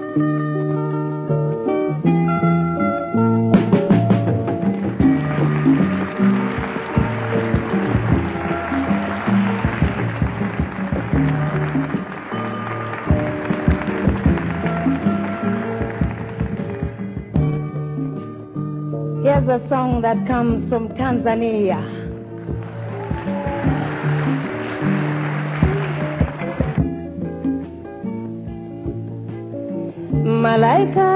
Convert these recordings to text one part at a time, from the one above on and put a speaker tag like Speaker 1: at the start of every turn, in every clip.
Speaker 1: Here's a song that comes from Tanzania. Malaika,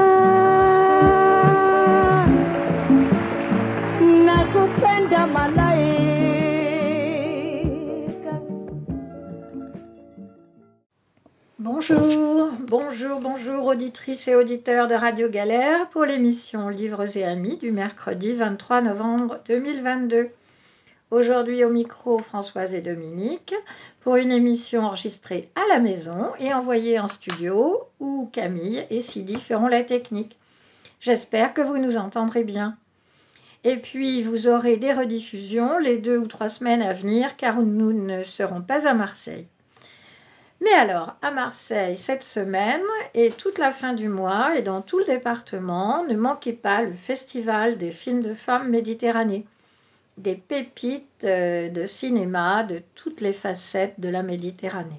Speaker 1: nakupenda malaika.
Speaker 2: Bonjour auditrices et auditeurs de Radio Galère pour l'émission Livres et Amis du mercredi 23 novembre 2022. Aujourd'hui au micro Françoise et Dominique pour une émission enregistrée à la maison et envoyée en studio où Camille et Sidi feront la technique. J'espère que vous nous entendrez bien. Et puis vous aurez des rediffusions les 2 ou 3 semaines à venir car nous ne serons pas à Marseille. Mais alors, à Marseille, cette semaine et toute la fin du mois et dans tout le département, ne manquez pas le festival des films de femmes Méditerranée. Des pépites de cinéma de toutes les facettes de la Méditerranée.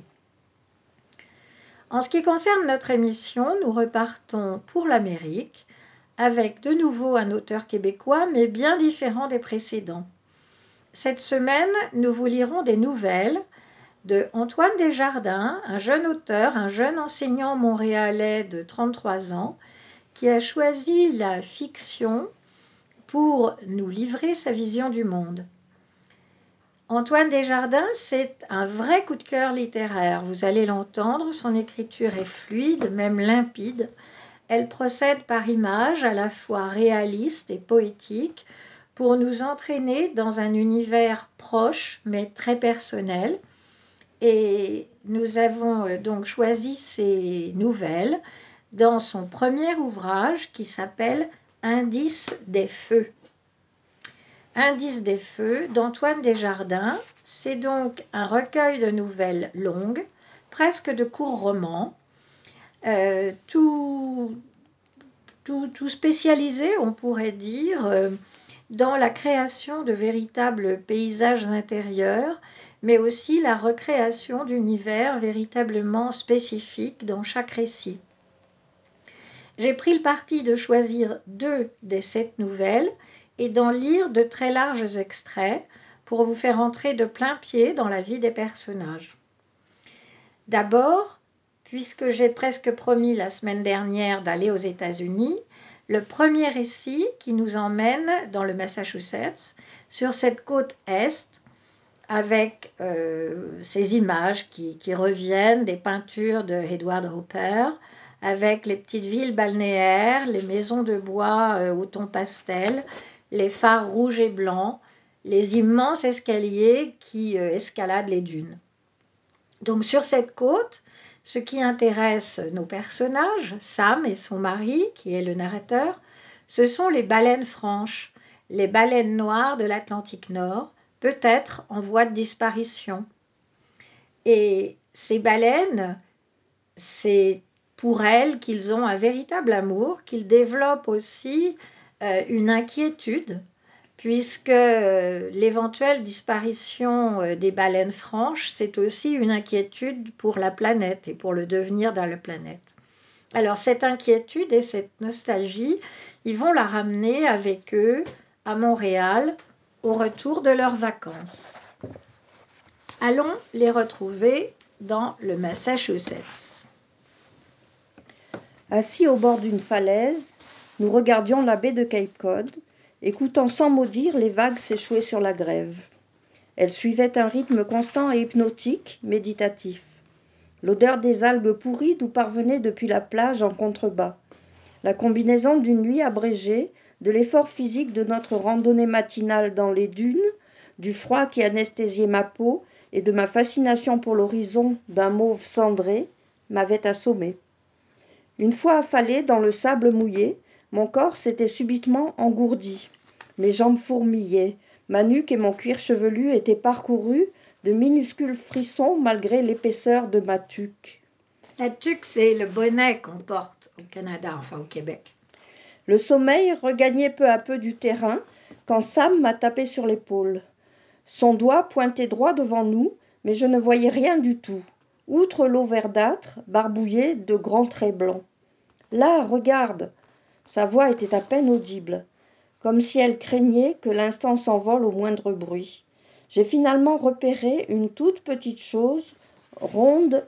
Speaker 2: En ce qui concerne notre émission, nous repartons pour l'Amérique avec de nouveau un auteur québécois, mais bien différent des précédents. Cette semaine, nous vous lirons des nouvelles de Antoine Desjardins, un jeune auteur, un jeune enseignant montréalais de 33 ans, qui a choisi la fiction pour nous livrer sa vision du monde. Antoine Desjardins, c'est un vrai coup de cœur littéraire. Vous allez l'entendre, son écriture est fluide, même limpide. Elle procède par images à la fois réalistes et poétiques pour nous entraîner dans un univers proche mais très personnel. Et nous avons donc choisi ces nouvelles dans son premier ouvrage qui s'appelle Indice des feux. Indice des feux d'Antoine Desjardins, c'est donc un recueil de nouvelles longues, presque de courts romans, tout spécialisé, on pourrait dire, dans la création de véritables paysages intérieurs, mais aussi la recréation d'univers véritablement spécifiques dans chaque récit. J'ai pris le parti de choisir 2 des 7 nouvelles et d'en lire de très larges extraits pour vous faire entrer de plein pied dans la vie des personnages. D'abord, puisque j'ai presque promis la semaine dernière d'aller aux États-Unis, le premier récit qui nous emmène dans le Massachusetts, sur cette côte est, avec ces images qui reviennent des peintures de Edward Hopper, avec les petites villes balnéaires, les maisons de bois au ton pastel, les phares rouges et blancs, les immenses escaliers qui escaladent les dunes. Donc sur cette côte, ce qui intéresse nos personnages, Sam et son mari, qui est le narrateur, ce sont les baleines franches, les baleines noires de l'Atlantique Nord, peut-être en voie de disparition. Et ces baleines, c'est pour elles qu'ils ont un véritable amour, qu'ils développent aussi une inquiétude, puisque l'éventuelle disparition des baleines franches, c'est aussi une inquiétude pour la planète et pour le devenir de la planète. Alors cette inquiétude et cette nostalgie, ils vont la ramener avec eux à Montréal au retour de leurs vacances. Allons les retrouver dans le Massachusetts.
Speaker 3: Assis au bord d'une falaise, nous regardions la baie de Cape Cod, écoutant sans mot dire les vagues s'échouer sur la grève. Elles suivaient un rythme constant et hypnotique, méditatif. L'odeur des algues pourries nous parvenait depuis la plage en contrebas. La combinaison d'une nuit abrégée, de l'effort physique de notre randonnée matinale dans les dunes, du froid qui anesthésiait ma peau et de ma fascination pour l'horizon d'un mauve cendré, m'avait assommé. Une fois affalé dans le sable mouillé, mon corps s'était subitement engourdi. Mes jambes fourmillaient, ma nuque et mon cuir chevelu étaient parcourus de minuscules frissons malgré l'épaisseur de ma tuque.
Speaker 2: La tuque, c'est le bonnet qu'on porte au Canada, enfin au Québec.
Speaker 3: Le sommeil regagnait peu à peu du terrain quand Sam m'a tapé sur l'épaule. Son doigt pointait droit devant nous, mais je ne voyais rien du tout, outre l'eau verdâtre, barbouillée de grands traits blancs. « Là, regarde !» Sa voix était à peine audible, comme si elle craignait que l'instant s'envole au moindre bruit. J'ai finalement repéré une toute petite chose, ronde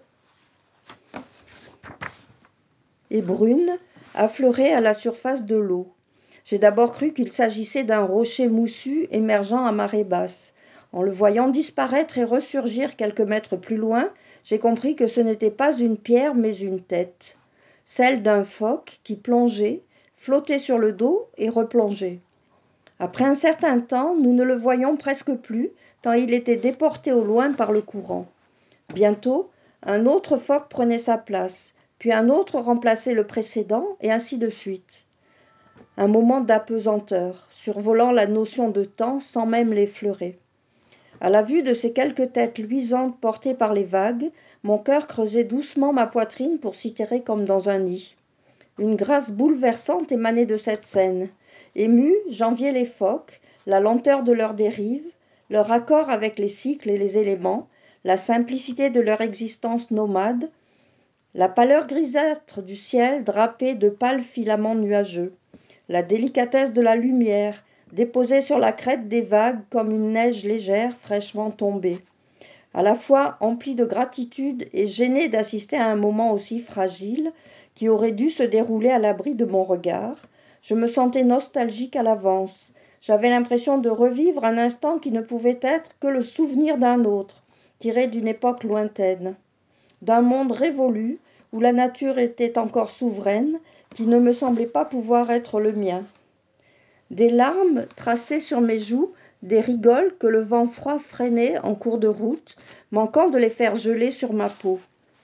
Speaker 3: et brune, affleurée à la surface de l'eau. J'ai d'abord cru qu'il s'agissait d'un rocher moussu émergeant à marée basse. En le voyant disparaître et ressurgir quelques mètres plus loin, j'ai compris que ce n'était pas une pierre mais une tête, celle d'un phoque qui plongeait, flottait sur le dos et replongeait. Après un certain temps, nous ne le voyions presque plus, tant il était déporté au loin par le courant. Bientôt, un autre phoque prenait sa place, puis un autre remplaçait le précédent, et ainsi de suite. Un moment d'apesanteur, survolant la notion de temps sans même l'effleurer. À la vue de ces quelques têtes luisantes portées par les vagues, mon cœur creusait doucement ma poitrine pour s'y terrer comme dans un nid. Une grâce bouleversante émanait de cette scène. Ému, j'enviais les phoques, la lenteur de leur dérive, leur accord avec les cycles et les éléments, la simplicité de leur existence nomade, la pâleur grisâtre du ciel drapé de pâles filaments nuageux, la délicatesse de la lumière, déposée sur la crête des vagues comme une neige légère fraîchement tombée. À la fois empli de gratitude et gêné d'assister à un moment aussi fragile, qui aurait dû se dérouler à l'abri de mon regard, je me sentais nostalgique à l'avance. J'avais l'impression de revivre un instant qui ne pouvait être que le souvenir d'un autre, tiré d'une époque lointaine, d'un monde révolu où la nature était encore souveraine, qui ne me semblait pas pouvoir être le mien. Des larmes traçaient sur mes joues des rigoles que le vent froid freinait en cours de route, manquant de les faire geler sur ma peau.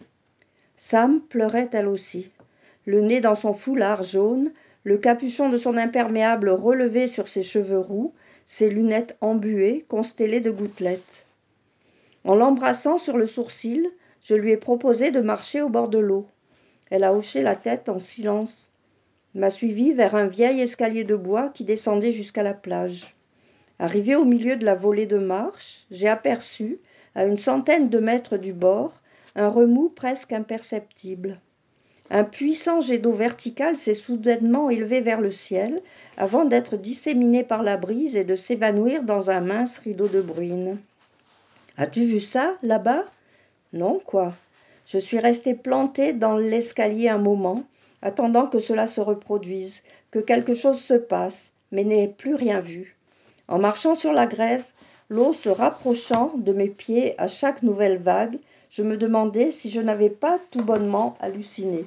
Speaker 3: Sam pleurait elle aussi, le nez dans son foulard jaune, le capuchon de son imperméable relevé sur ses cheveux roux, ses lunettes embuées, constellées de gouttelettes. En l'embrassant sur le sourcil, je lui ai proposé de marcher au bord de l'eau. Elle a hoché la tête en silence, m'a suivi vers un vieil escalier de bois qui descendait jusqu'à la plage. Arrivé au milieu de la volée de marche, j'ai aperçu, à une centaine de mètres du bord, un remous presque imperceptible. Un puissant jet d'eau verticale s'est soudainement élevé vers le ciel, avant d'être disséminé par la brise et de s'évanouir dans un mince rideau de bruine. « As-tu vu ça, là-bas » ? « Non, quoi. » Je suis restée plantée dans l'escalier un moment, attendant que cela se reproduise, que quelque chose se passe, mais n'ai plus rien vu. En marchant sur la grève, l'eau se rapprochant de mes pieds à chaque nouvelle vague, je me demandais si je n'avais pas tout bonnement halluciné.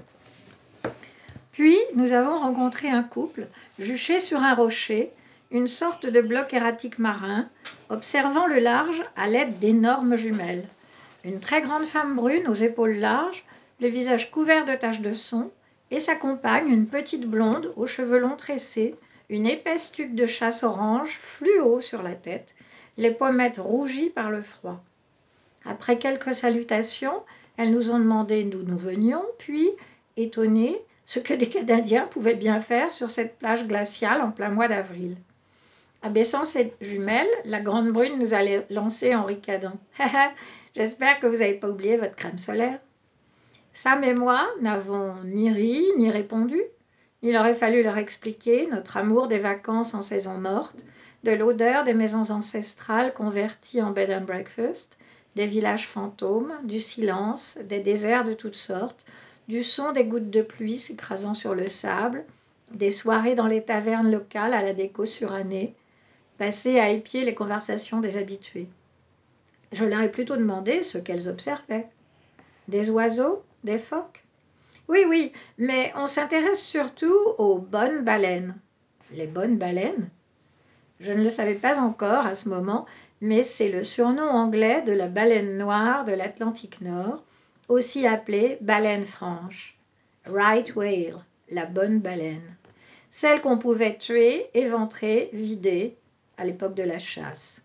Speaker 2: Puis, nous avons rencontré un couple, juché sur un rocher, une sorte de bloc erratique marin, observant le large à l'aide d'énormes jumelles. Une très grande femme brune aux épaules larges, le visage couvert de taches de son, et sa compagne, une petite blonde aux cheveux longs tressés, une épaisse tuque de chasse orange fluo sur la tête, les pommettes rougies par le froid. Après quelques salutations, elles nous ont demandé d'où nous venions, puis, étonnées, ce que des Canadiens pouvaient bien faire sur cette plage glaciale en plein mois d'avril. Abaissant ses jumelles, la grande brune nous a lancé en ricanant. « J'espère que vous n'avez pas oublié votre crème solaire. » Sam et moi n'avons ni ri ni répondu. Il aurait fallu leur expliquer notre amour des vacances en saison morte, de l'odeur des maisons ancestrales converties en bed and breakfast, des villages fantômes, du silence, des déserts de toutes sortes, du son des gouttes de pluie s'écrasant sur le sable, des soirées dans les tavernes locales à la déco surannée, passer à épier les conversations des habitués. Je leur ai plutôt demandé ce qu'elles observaient. Des oiseaux, des phoques ? Oui, mais on s'intéresse surtout aux bonnes baleines. Les bonnes baleines ? Je ne le savais pas encore à ce moment, mais c'est le surnom anglais de la baleine noire de l'Atlantique Nord, aussi appelée baleine franche. Right whale, la bonne baleine. Celle qu'on pouvait tuer, éventrer, vider à l'époque de la chasse.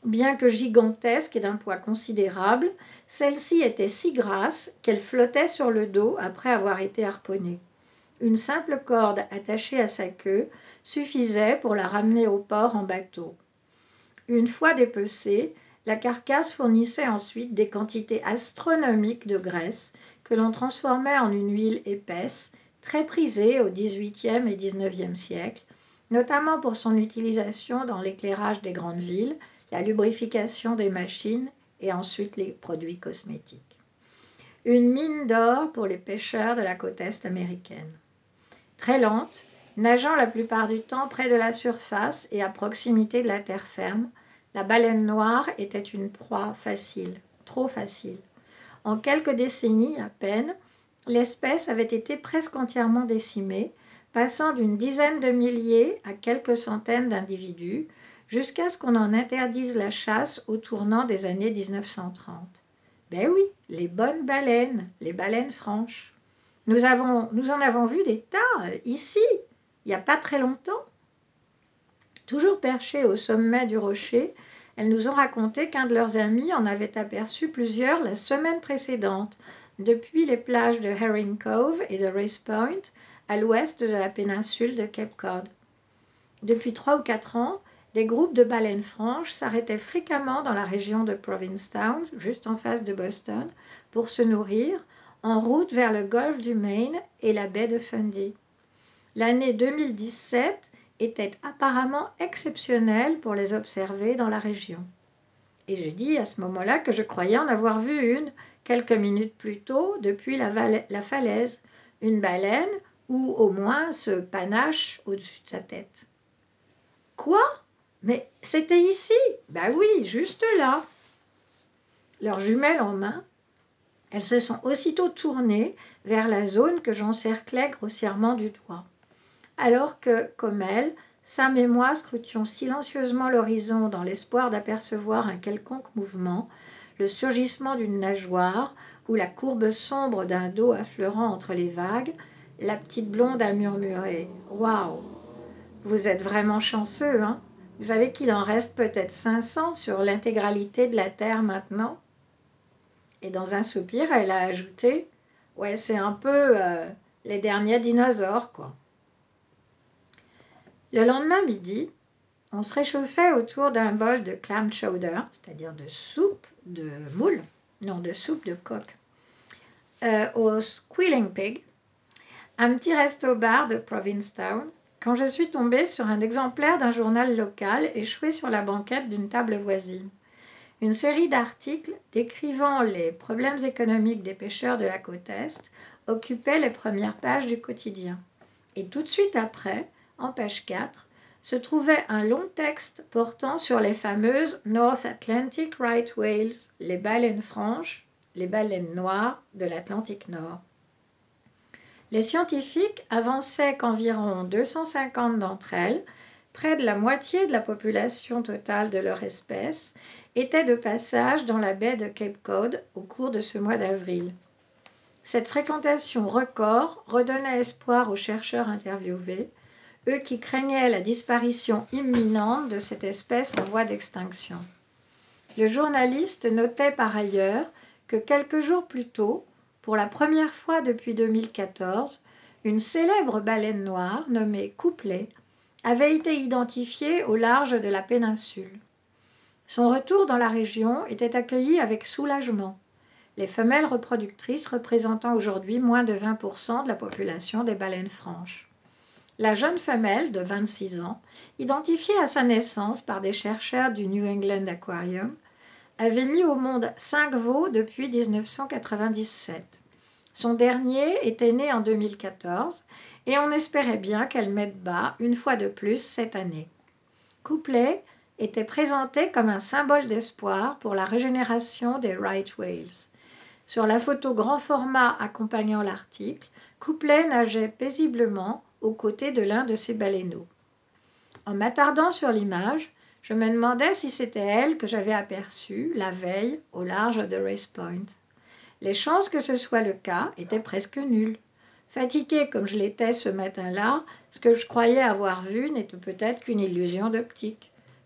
Speaker 2: Bien que gigantesque et d'un poids considérable, celle-ci était si grasse qu'elle flottait sur le dos après avoir été harponnée. Une simple corde attachée à sa queue suffisait pour la ramener au port en bateau. Une fois dépecée, la carcasse fournissait ensuite des quantités astronomiques de graisse que l'on transformait en une huile épaisse, très prisée au XVIIIe et XIXe siècle, notamment pour son utilisation dans l'éclairage des grandes villes, la lubrification des machines et ensuite les produits cosmétiques. Une mine d'or pour les pêcheurs de la côte est américaine. Très lente, nageant la plupart du temps près de la surface et à proximité de la terre ferme, la baleine noire était une proie facile, trop facile. En quelques décennies à peine, l'espèce avait été presque entièrement décimée, passant d'une dizaine de milliers à quelques centaines d'individus, jusqu'à ce qu'on en interdise la chasse au tournant des années 1930. Ben oui, les bonnes baleines, les baleines franches. Nous en avons vu des tas ici, il n'y a pas très longtemps. Toujours perchées au sommet du rocher, elles nous ont raconté qu'un de leurs amis en avait aperçu plusieurs la semaine précédente, depuis les plages de Herring Cove et de Race Point, à l'ouest de la péninsule de Cape Cod. Depuis 3 ou 4 ans, des groupes de baleines franches s'arrêtaient fréquemment dans la région de Provincetown, juste en face de Boston, pour se nourrir, en route vers le golfe du Maine et la baie de Fundy. L'année 2017 était apparemment exceptionnelle pour les observer dans la région. Et j'ai dit à ce moment-là que je croyais en avoir vu une, quelques minutes plus tôt, depuis la falaise, une baleine ou au moins ce panache au-dessus de sa tête. Quoi ? Mais c'était ici ? Ben oui, juste là. Leurs jumelles en main, elles se sont aussitôt tournées vers la zone que j'encerclais grossièrement du doigt. Alors que, comme elles, Sam et moi scrutions silencieusement l'horizon dans l'espoir d'apercevoir un quelconque mouvement, le surgissement d'une nageoire ou la courbe sombre d'un dos affleurant entre les vagues, la petite blonde a murmuré « Waouh ! Vous êtes vraiment chanceux, hein ? Vous savez qu'il en reste peut-être 500 sur l'intégralité de la Terre maintenant ?» Et dans un soupir, elle a ajouté « Ouais, c'est un peu les derniers dinosaures, quoi. » Le lendemain midi, on se réchauffait autour d'un bol de clam chowder, c'est-à-dire de soupe de moule, non, de soupe de coq, au Squealing Pig, un petit resto-bar de Provincetown, quand je suis tombée sur un exemplaire d'un journal local échoué sur la banquette d'une table voisine. Une série d'articles décrivant les problèmes économiques des pêcheurs de la côte Est occupait les premières pages du quotidien. Et tout de suite après, en page 4, se trouvait un long texte portant sur les fameuses North Atlantic Right Whales, les baleines franches, les baleines noires de l'Atlantique Nord. Les scientifiques avançaient qu'environ 250 d'entre elles, près de la moitié de la population totale de leur espèce, étaient de passage dans la baie de Cape Cod au cours de ce mois d'avril. Cette fréquentation record redonnait espoir aux chercheurs interviewés, eux qui craignaient la disparition imminente de cette espèce en voie d'extinction. Le journaliste notait par ailleurs que quelques jours plus tôt, pour la première fois depuis 2014, une célèbre baleine noire nommée Couplet avait été identifiée au large de la péninsule. Son retour dans la région était accueilli avec soulagement, les femelles reproductrices représentant aujourd'hui moins de 20% de la population des baleines franches. La jeune femelle de 26 ans, identifiée à sa naissance par des chercheurs du New England Aquarium, avait mis au monde 5 veaux depuis 1997. Son dernier était né en 2014 et on espérait bien qu'elle mette bas une fois de plus cette année. Couplet était présenté comme un symbole d'espoir pour la régénération des right whales. Sur la photo grand format accompagnant l'article, Couplet nageait paisiblement aux côtés de l'un de ses baleineaux. En m'attardant sur l'image, je me demandais si c'était elle que j'avais aperçue la veille au large de Race Point. Les chances que ce soit le cas étaient presque nulles. Fatiguée comme je l'étais ce matin-là, ce que je croyais avoir vu n'était peut-être qu'une illusion d'optique.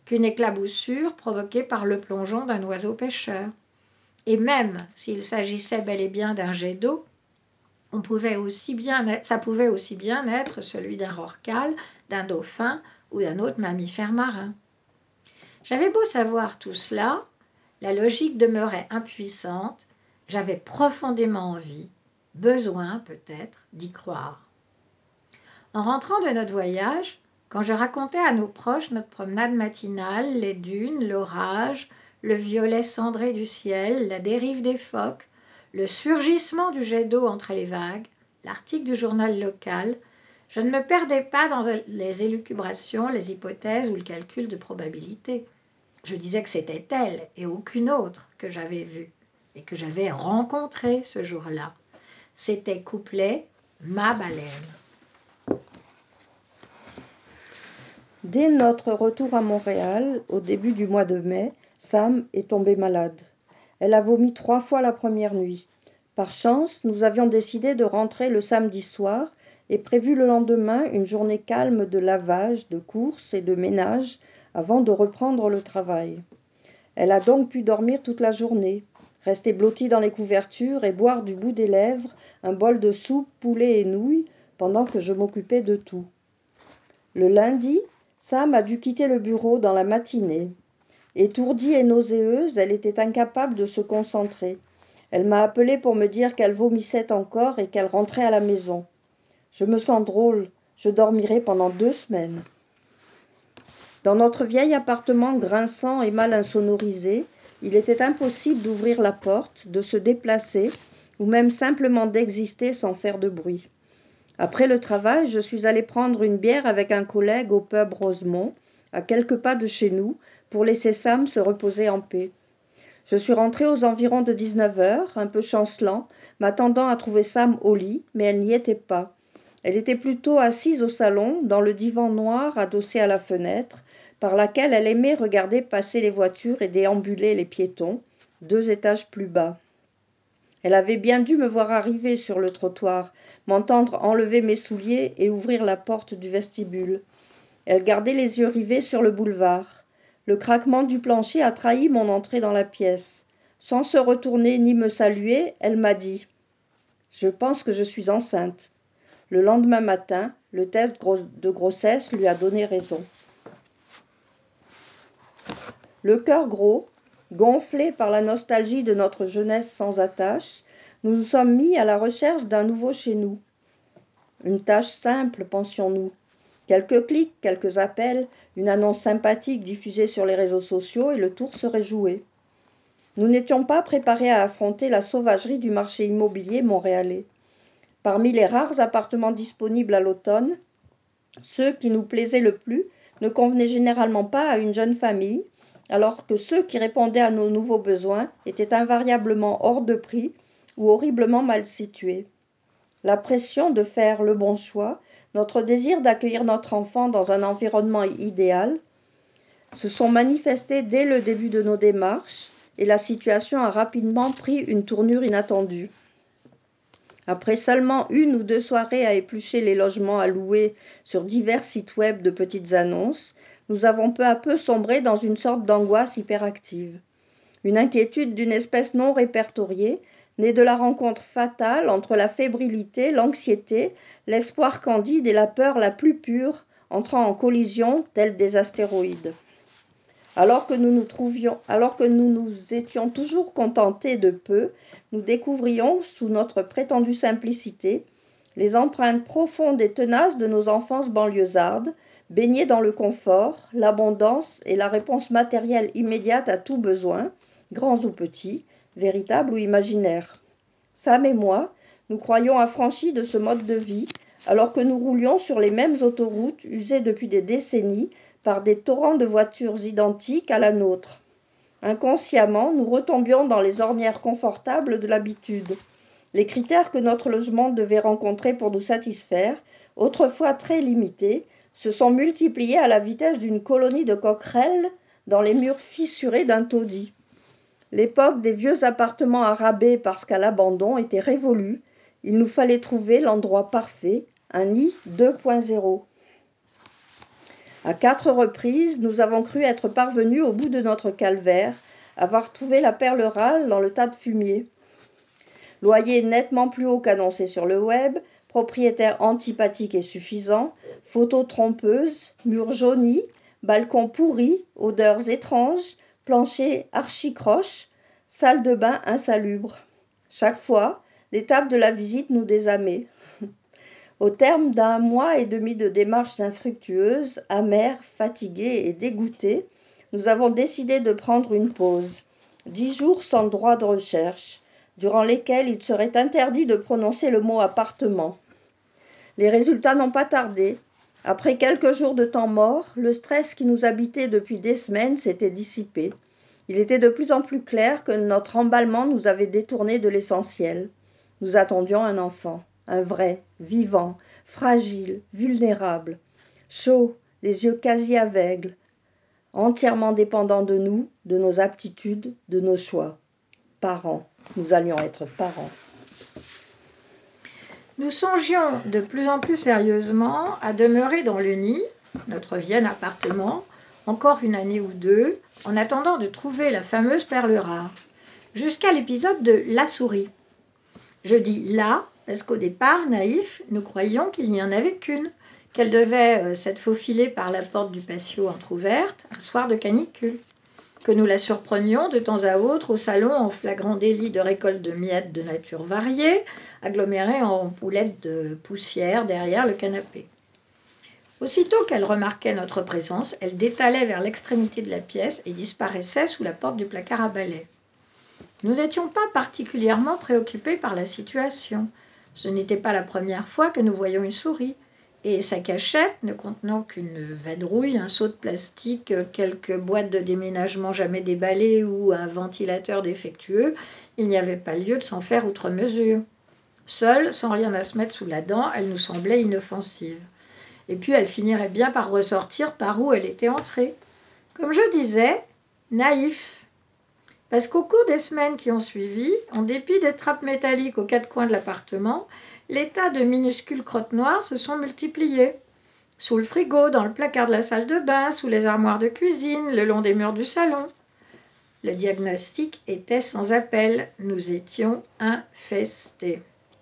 Speaker 2: qu'une éclaboussure provoquée par le plongeon d'un oiseau pêcheur. Et même s'il s'agissait bel et bien d'un jet d'eau, ça pouvait aussi bien être celui d'un rorqual, d'un dauphin ou d'un autre mammifère marin. J'avais beau savoir tout cela, la logique demeurait impuissante, j'avais profondément envie, besoin peut-être, d'y croire. En rentrant de notre voyage, quand je racontais à nos proches notre promenade matinale, les dunes, l'orage, le violet cendré du ciel, la dérive des phoques, le surgissement du jet d'eau entre les vagues, l'article du journal local, je ne me perdais pas dans les élucubrations, les hypothèses ou le calcul de probabilité. Je disais que c'était elle et aucune autre que j'avais vue et que j'avais rencontrée ce jour-là. C'était couplet ma baleine.
Speaker 3: Dès notre retour à Montréal, au début du mois de mai, Sam est tombée malade. Elle a vomi 3 fois la première nuit. Par chance, nous avions décidé de rentrer le samedi soir et prévu le lendemain une journée calme de lavage, de courses et de ménage avant de reprendre le travail. Elle a donc pu dormir toute la journée, rester blottie dans les couvertures et boire du bout des lèvres un bol de soupe, poulet et nouilles pendant que je m'occupais de tout. Le lundi, Sam a dû quitter le bureau dans la matinée. Étourdie et nauséeuse, elle était incapable de se concentrer. Elle m'a appelé pour me dire qu'elle vomissait encore et qu'elle rentrait à la maison. Je me sens drôle, je dormirai pendant 2 semaines. Dans notre vieil appartement grinçant et mal insonorisé, il était impossible d'ouvrir la porte, de se déplacer ou même simplement d'exister sans faire de bruit. Après le travail, je suis allée prendre une bière avec un collègue au pub Rosemont, à quelques pas de chez nous, pour laisser Sam se reposer en paix. Je suis rentrée aux environs de 19h, un peu chancelant, m'attendant à trouver Sam au lit, mais elle n'y était pas. Elle était plutôt assise au salon, dans le divan noir adossé à la fenêtre, par laquelle elle aimait regarder passer les voitures et déambuler les piétons, 2 étages plus bas. Elle avait bien dû me voir arriver sur le trottoir, m'entendre enlever mes souliers et ouvrir la porte du vestibule. Elle gardait les yeux rivés sur le boulevard. Le craquement du plancher a trahi mon entrée dans la pièce. Sans se retourner ni me saluer, elle m'a dit « Je pense que je suis enceinte ». Le lendemain matin, le test de grossesse lui a donné raison. Le cœur gros, gonflé par la nostalgie de notre jeunesse sans attache, nous nous sommes mis à la recherche d'un nouveau chez nous. Une tâche simple, pensions-nous. Quelques clics, quelques appels, une annonce sympathique diffusée sur les réseaux sociaux et le tour serait joué. Nous n'étions pas préparés à affronter la sauvagerie du marché immobilier montréalais. Parmi les rares appartements disponibles à l'automne, ceux qui nous plaisaient le plus ne convenaient généralement pas à une jeune famille, alors que ceux qui répondaient à nos nouveaux besoins étaient invariablement hors de prix ou horriblement mal situés. La pression de faire le bon choix, notre désir d'accueillir notre enfant dans un environnement idéal, se sont manifestés dès le début de nos démarches et la situation a rapidement pris une tournure inattendue. Après seulement 1 ou 2 soirées à éplucher les logements à louer sur divers sites web de petites annonces, nous avons peu à peu sombré dans une sorte d'angoisse hyperactive. Une inquiétude d'une espèce non répertoriée, née de la rencontre fatale entre la fébrilité, l'anxiété, l'espoir candide et la peur la plus pure, entrant en collision tels des astéroïdes. Alors que nous nous étions toujours contentés de peu, nous découvrions, sous notre prétendue simplicité, les empreintes profondes et tenaces de nos enfances banlieusardes, baignées dans le confort, l'abondance et la réponse matérielle immédiate à tout besoin, grands ou petits, véritables ou imaginaires. Sam et moi, nous croyions affranchis de ce mode de vie, alors que nous roulions sur les mêmes autoroutes usées depuis des décennies par des torrents de voitures identiques à la nôtre. Inconsciemment, nous retombions dans les ornières confortables de l'habitude. Les critères que notre logement devait rencontrer pour nous satisfaire, autrefois très limités, se sont multipliés à la vitesse d'une colonie de coquerelles dans les murs fissurés d'un taudis. L'époque des vieux appartements à rabais parce qu'à l'abandon était révolue. Il nous fallait trouver l'endroit parfait, un nid 2.0. À 4 reprises, nous avons cru être parvenus au bout de notre calvaire, avoir trouvé la perle rare dans le tas de fumier. Loyer nettement plus haut qu'annoncé sur le web, propriétaire antipathique et suffisant, photos trompeuses, murs jaunis, balcons pourris, odeurs étranges, plancher archi-croche, salle de bain insalubre. Chaque fois, l'étape de la visite nous désamait. Au terme d'1 mois et demi de démarches infructueuses, amères, fatiguées et dégoûtées, nous avons décidé de prendre une pause. 10 jours sans droit de recherche, durant lesquels il serait interdit de prononcer le mot appartement. Les résultats n'ont pas tardé. Après quelques jours de temps mort, le stress qui nous habitait depuis des semaines s'était dissipé. Il était de plus en plus clair que notre emballement nous avait détournés de l'essentiel. Nous attendions un enfant, un vrai, vivant, fragile, vulnérable, chaud, les yeux quasi aveugles, entièrement dépendant de nous, de nos aptitudes, de nos choix. Parents, nous allions être parents.
Speaker 2: Nous songions de plus en plus sérieusement à demeurer dans le nid, notre Vienne appartement, encore 1 année ou 2, en attendant de trouver la fameuse perle rare, jusqu'à l'épisode de la souris. Je dis « là » parce qu'au départ, naïfs, nous croyions qu'il n'y en avait qu'une, qu'elle devait s'être faufilée par la porte du patio entr'ouverte un soir de canicule, que nous la surprenions de temps à autre au salon en flagrant délit de récolte de miettes de nature variée, agglomérées en boulettes de poussière derrière le canapé. Aussitôt qu'elle remarquait notre présence, elle détalait vers l'extrémité de la pièce et disparaissait sous la porte du placard à balai. Nous n'étions pas particulièrement préoccupés par la situation. Ce n'était pas la première fois que nous voyions une souris, et sa cachette, ne contenant qu'une vadrouille, un seau de plastique, quelques boîtes de déménagement jamais déballées ou un ventilateur défectueux, il n'y avait pas lieu de s'en faire outre mesure. Seule, sans rien à se mettre sous la dent, elle nous semblait inoffensive. Et puis elle finirait bien par ressortir par où elle était entrée. Comme je disais, naïf. Parce qu'au cours des semaines qui ont suivi, en dépit des trappes métalliques aux 4 coins de l'appartement, les tas de minuscules crottes noires se sont multipliés. Sous le frigo, dans le placard de la salle de bain, sous les armoires de cuisine, le long des murs du salon. Le diagnostic était sans appel. Nous étions infestés.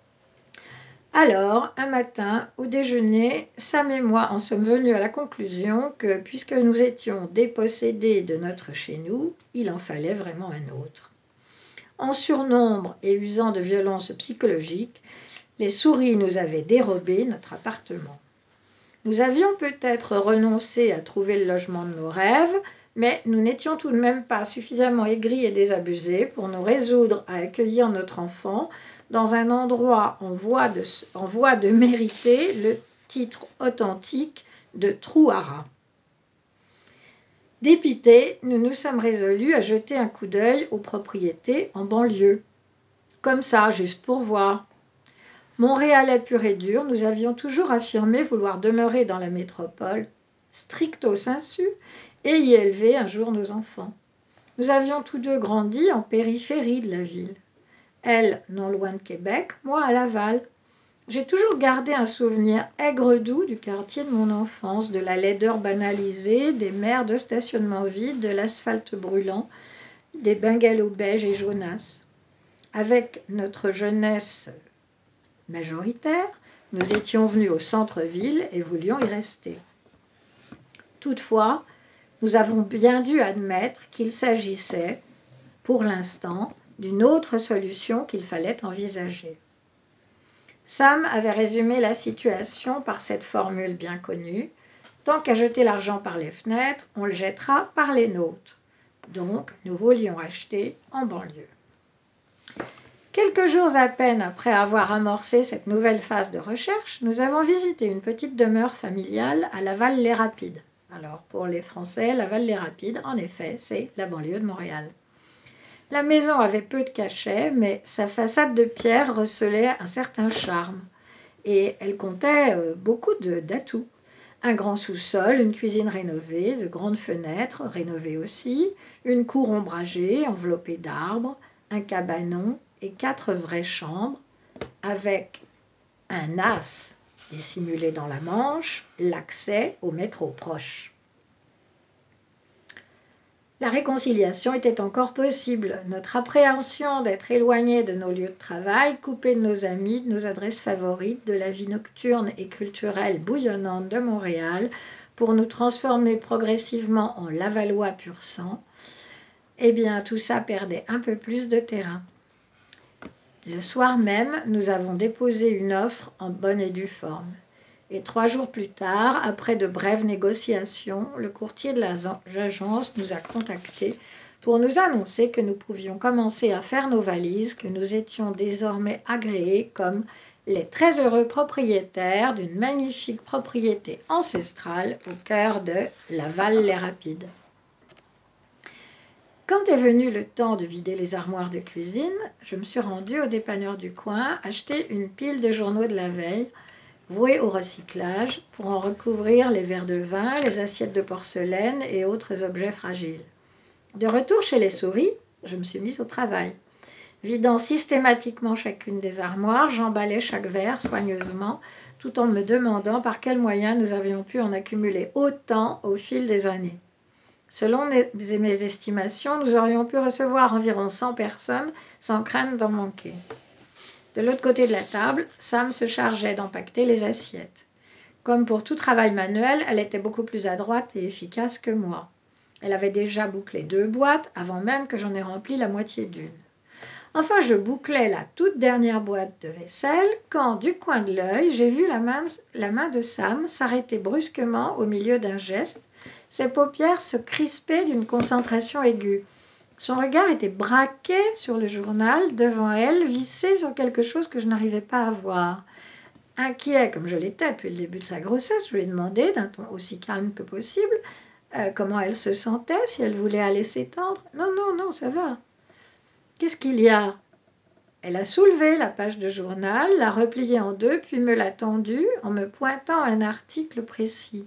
Speaker 2: Alors, un matin, au déjeuner, Sam et moi en sommes venus à la conclusion que, puisque nous étions dépossédés de notre chez-nous, il en fallait vraiment un autre. En surnombre et usant de violence psychologique, les souris nous avaient dérobé notre appartement. Nous avions peut-être renoncé à trouver le logement de nos rêves, mais nous n'étions tout de même pas suffisamment aigris et désabusés pour nous résoudre à accueillir notre enfant dans un endroit en voie de mériter le titre authentique de trou à rats. Dépités, nous nous sommes résolus à jeter un coup d'œil aux propriétés en banlieue. Comme ça, juste pour voir. Montréalais pur et dur, nous avions toujours affirmé vouloir demeurer dans la métropole, stricto sensu, et y élever un jour nos enfants. Nous avions tous deux grandi en périphérie de la ville. Elle, non loin de Québec, moi à Laval. J'ai toujours gardé un souvenir aigre-doux du quartier de mon enfance, de la laideur banalisée, des mers de stationnement vides, de l'asphalte brûlant, des bungalows beiges et jaunasses. Avec notre jeunesse majoritaire, nous étions venus au centre-ville et voulions y rester. Toutefois, nous avons bien dû admettre qu'il s'agissait, pour l'instant, d'une autre solution qu'il fallait envisager. Sam avait résumé la situation par cette formule bien connue : tant qu'à jeter l'argent par les fenêtres, on le jettera par les nôtres. Donc, nous voulions acheter en banlieue. Quelques jours à peine après avoir amorcé cette nouvelle phase de recherche, nous avons visité une petite demeure familiale à Laval-les-Rapides. Alors, pour les Français, Laval-les-Rapides, en effet, c'est la banlieue de Montréal. La maison avait peu de cachet, mais sa façade de pierre recelait un certain charme. Et elle comptait beaucoup d'atouts. Un grand sous-sol, une cuisine rénovée, de grandes fenêtres rénovées aussi, une cour ombragée, enveloppée d'arbres, un cabanon et 4 vraies chambres, avec un as dissimulé dans la Manche, l'accès au métro proche. La réconciliation était encore possible. Notre appréhension d'être éloignés de nos lieux de travail, coupés de nos amis, de nos adresses favorites, de la vie nocturne et culturelle bouillonnante de Montréal, pour nous transformer progressivement en Lavallois pur sang, eh bien tout ça perdait un peu plus de terrain. Le soir même, nous avons déposé une offre en bonne et due forme. Et 3 jours plus tard, après de brèves négociations, le courtier de l'agence nous a contactés pour nous annoncer que nous pouvions commencer à faire nos valises, que nous étions désormais agréés comme les très heureux propriétaires d'une magnifique propriété ancestrale au cœur de Laval-les-Rapides. Quand est venu le temps de vider les armoires de cuisine, je me suis rendue au dépanneur du coin acheter une pile de journaux de la veille, voués au recyclage, pour en recouvrir les verres de vin, les assiettes de porcelaine et autres objets fragiles. De retour chez les souris, je me suis mise au travail. Vidant systématiquement chacune des armoires, j'emballais chaque verre soigneusement, tout en me demandant par quels moyens nous avions pu en accumuler autant au fil des années. Selon mes estimations, nous aurions pu recevoir environ 100 personnes sans crainte d'en manquer. De l'autre côté de la table, Sam se chargeait d'empaqueter les assiettes. Comme pour tout travail manuel, elle était beaucoup plus adroite et efficace que moi. Elle avait déjà bouclé 2 boîtes avant même que j'en ai rempli la moitié d'une. Enfin, je bouclais la toute dernière boîte de vaisselle quand, du coin de l'œil, j'ai vu la main de Sam s'arrêter brusquement au milieu d'un geste, ses paupières se crispaient d'une concentration aiguë. Son regard était braqué sur le journal, devant elle, vissé sur quelque chose que je n'arrivais pas à voir. Inquiet comme je l'étais depuis le début de sa grossesse, je lui ai demandé, d'un ton aussi calme que possible, comment elle se sentait, si elle voulait aller s'étendre. « Non, ça va. » « Qu'est-ce qu'il y a ?» Elle a soulevé la page de journal, l'a repliée en 2, puis me l'a tendue en me pointant un article précis.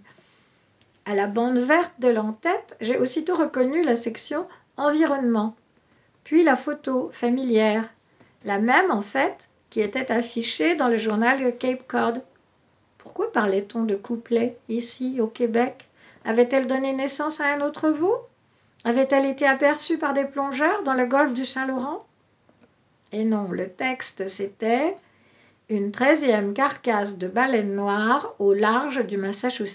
Speaker 2: À la bande verte de l'en-tête, j'ai aussitôt reconnu la section « Environnement », puis la photo familière, la même en fait qui était affichée dans le journal Cape Cod. Pourquoi parlait-on de couplet ici au Québec? Avait-elle donné naissance à un autre veau? Avait-elle été aperçue par des plongeurs dans le golfe du Saint-Laurent? Et non, le texte c'était « Une 13e carcasse de baleine noire au large du Massachusetts ».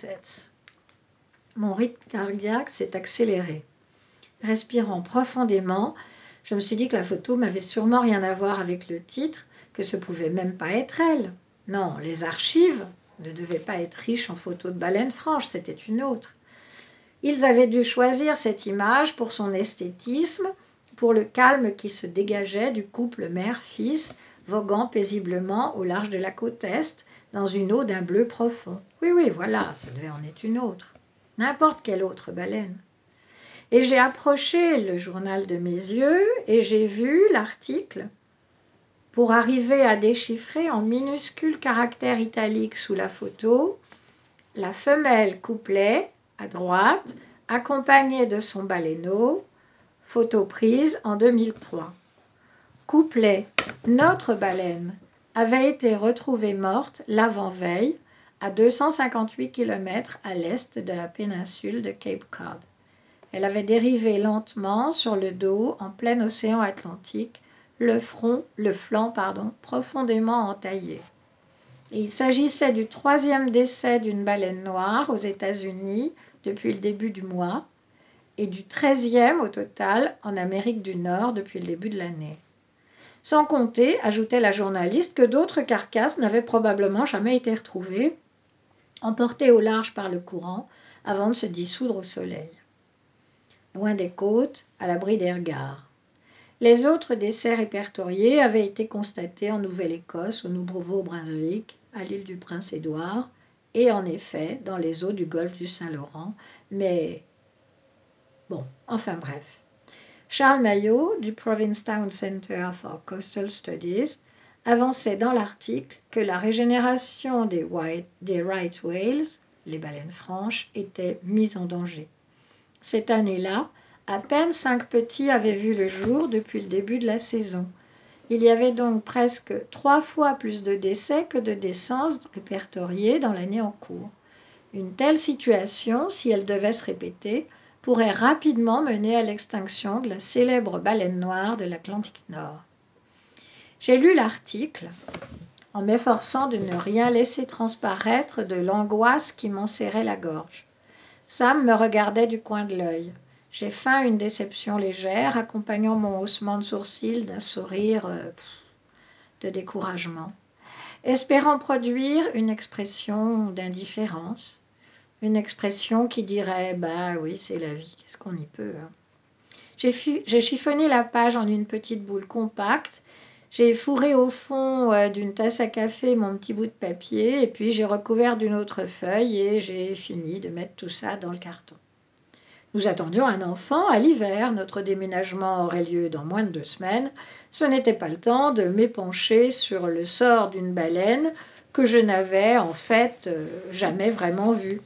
Speaker 2: Mon rythme cardiaque s'est accéléré. Respirant profondément, je me suis dit que la photo m'avait sûrement rien à voir avec le titre, que ce pouvait même pas être elle. Non, les archives ne devaient pas être riches en photos de baleines franches, c'était une autre. Ils avaient dû choisir cette image pour son esthétisme, pour le calme qui se dégageait du couple mère-fils, voguant paisiblement au large de la côte Est, dans une eau d'un bleu profond. Oui, voilà, ça devait en être une autre. N'importe quelle autre baleine. Et j'ai approché le journal de mes yeux et j'ai vu l'article pour arriver à déchiffrer en minuscules caractères italiques sous la photo la femelle couplet à droite, accompagnée de son baleineau, photo prise en 2003. Couplet, notre baleine, avait été retrouvée morte l'avant-veille à 258 km à l'est de la péninsule de Cape Cod. Elle avait dérivé lentement sur le dos en plein océan Atlantique, le flanc profondément entaillé. Et il s'agissait du 3e décès d'une baleine noire aux États-Unis depuis le début du mois et du 13e au total en Amérique du Nord depuis le début de l'année. Sans compter, ajoutait la journaliste, que d'autres carcasses n'avaient probablement jamais été retrouvées, emportées au large par le courant avant de se dissoudre au soleil. Loin des côtes, à l'abri des regards. Les autres décès répertoriés avaient été constatés en Nouvelle-Écosse, au Nouveau-Brunswick, à l'île du Prince-Édouard, et en effet dans les eaux du golfe du Saint-Laurent, mais enfin bref. Charles Maillot, du Provincetown Center for Coastal Studies, avançait dans l'article que la régénération des right whales, les baleines franches, était mise en danger. Cette année-là, à peine 5 petits avaient vu le jour depuis le début de la saison. Il y avait donc presque 3 fois plus de décès que de naissances répertoriées dans l'année en cours. Une telle situation, si elle devait se répéter, pourrait rapidement mener à l'extinction de la célèbre baleine noire de l'Atlantique Nord. J'ai lu l'article en m'efforçant de ne rien laisser transparaître de l'angoisse qui m'en serrait la gorge. Sam me regardait du coin de l'œil. J'ai feint une déception légère, accompagnant mon haussement de sourcils d'un sourire de découragement, espérant produire une expression d'indifférence, une expression qui dirait « bah oui, c'est la vie, qu'est-ce qu'on y peut hein ?» J'ai chiffonné la page en une petite boule compacte, j'ai fourré au fond d'une tasse à café mon petit bout de papier et puis j'ai recouvert d'une autre feuille et j'ai fini de mettre tout ça dans le carton. Nous attendions un enfant à l'hiver. Notre déménagement aurait lieu dans moins de 2 semaines. Ce n'était pas le temps de m'épancher sur le sort d'une baleine que je n'avais en fait jamais vraiment vue.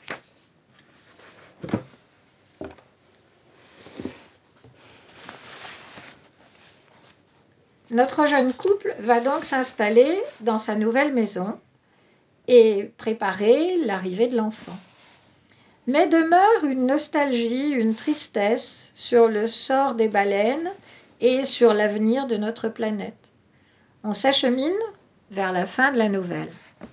Speaker 2: Notre jeune couple va donc s'installer dans sa nouvelle maison et préparer l'arrivée de l'enfant. Mais demeure une nostalgie, une tristesse sur le sort des baleines et sur l'avenir de notre planète. On s'achemine vers la fin de la nouvelle.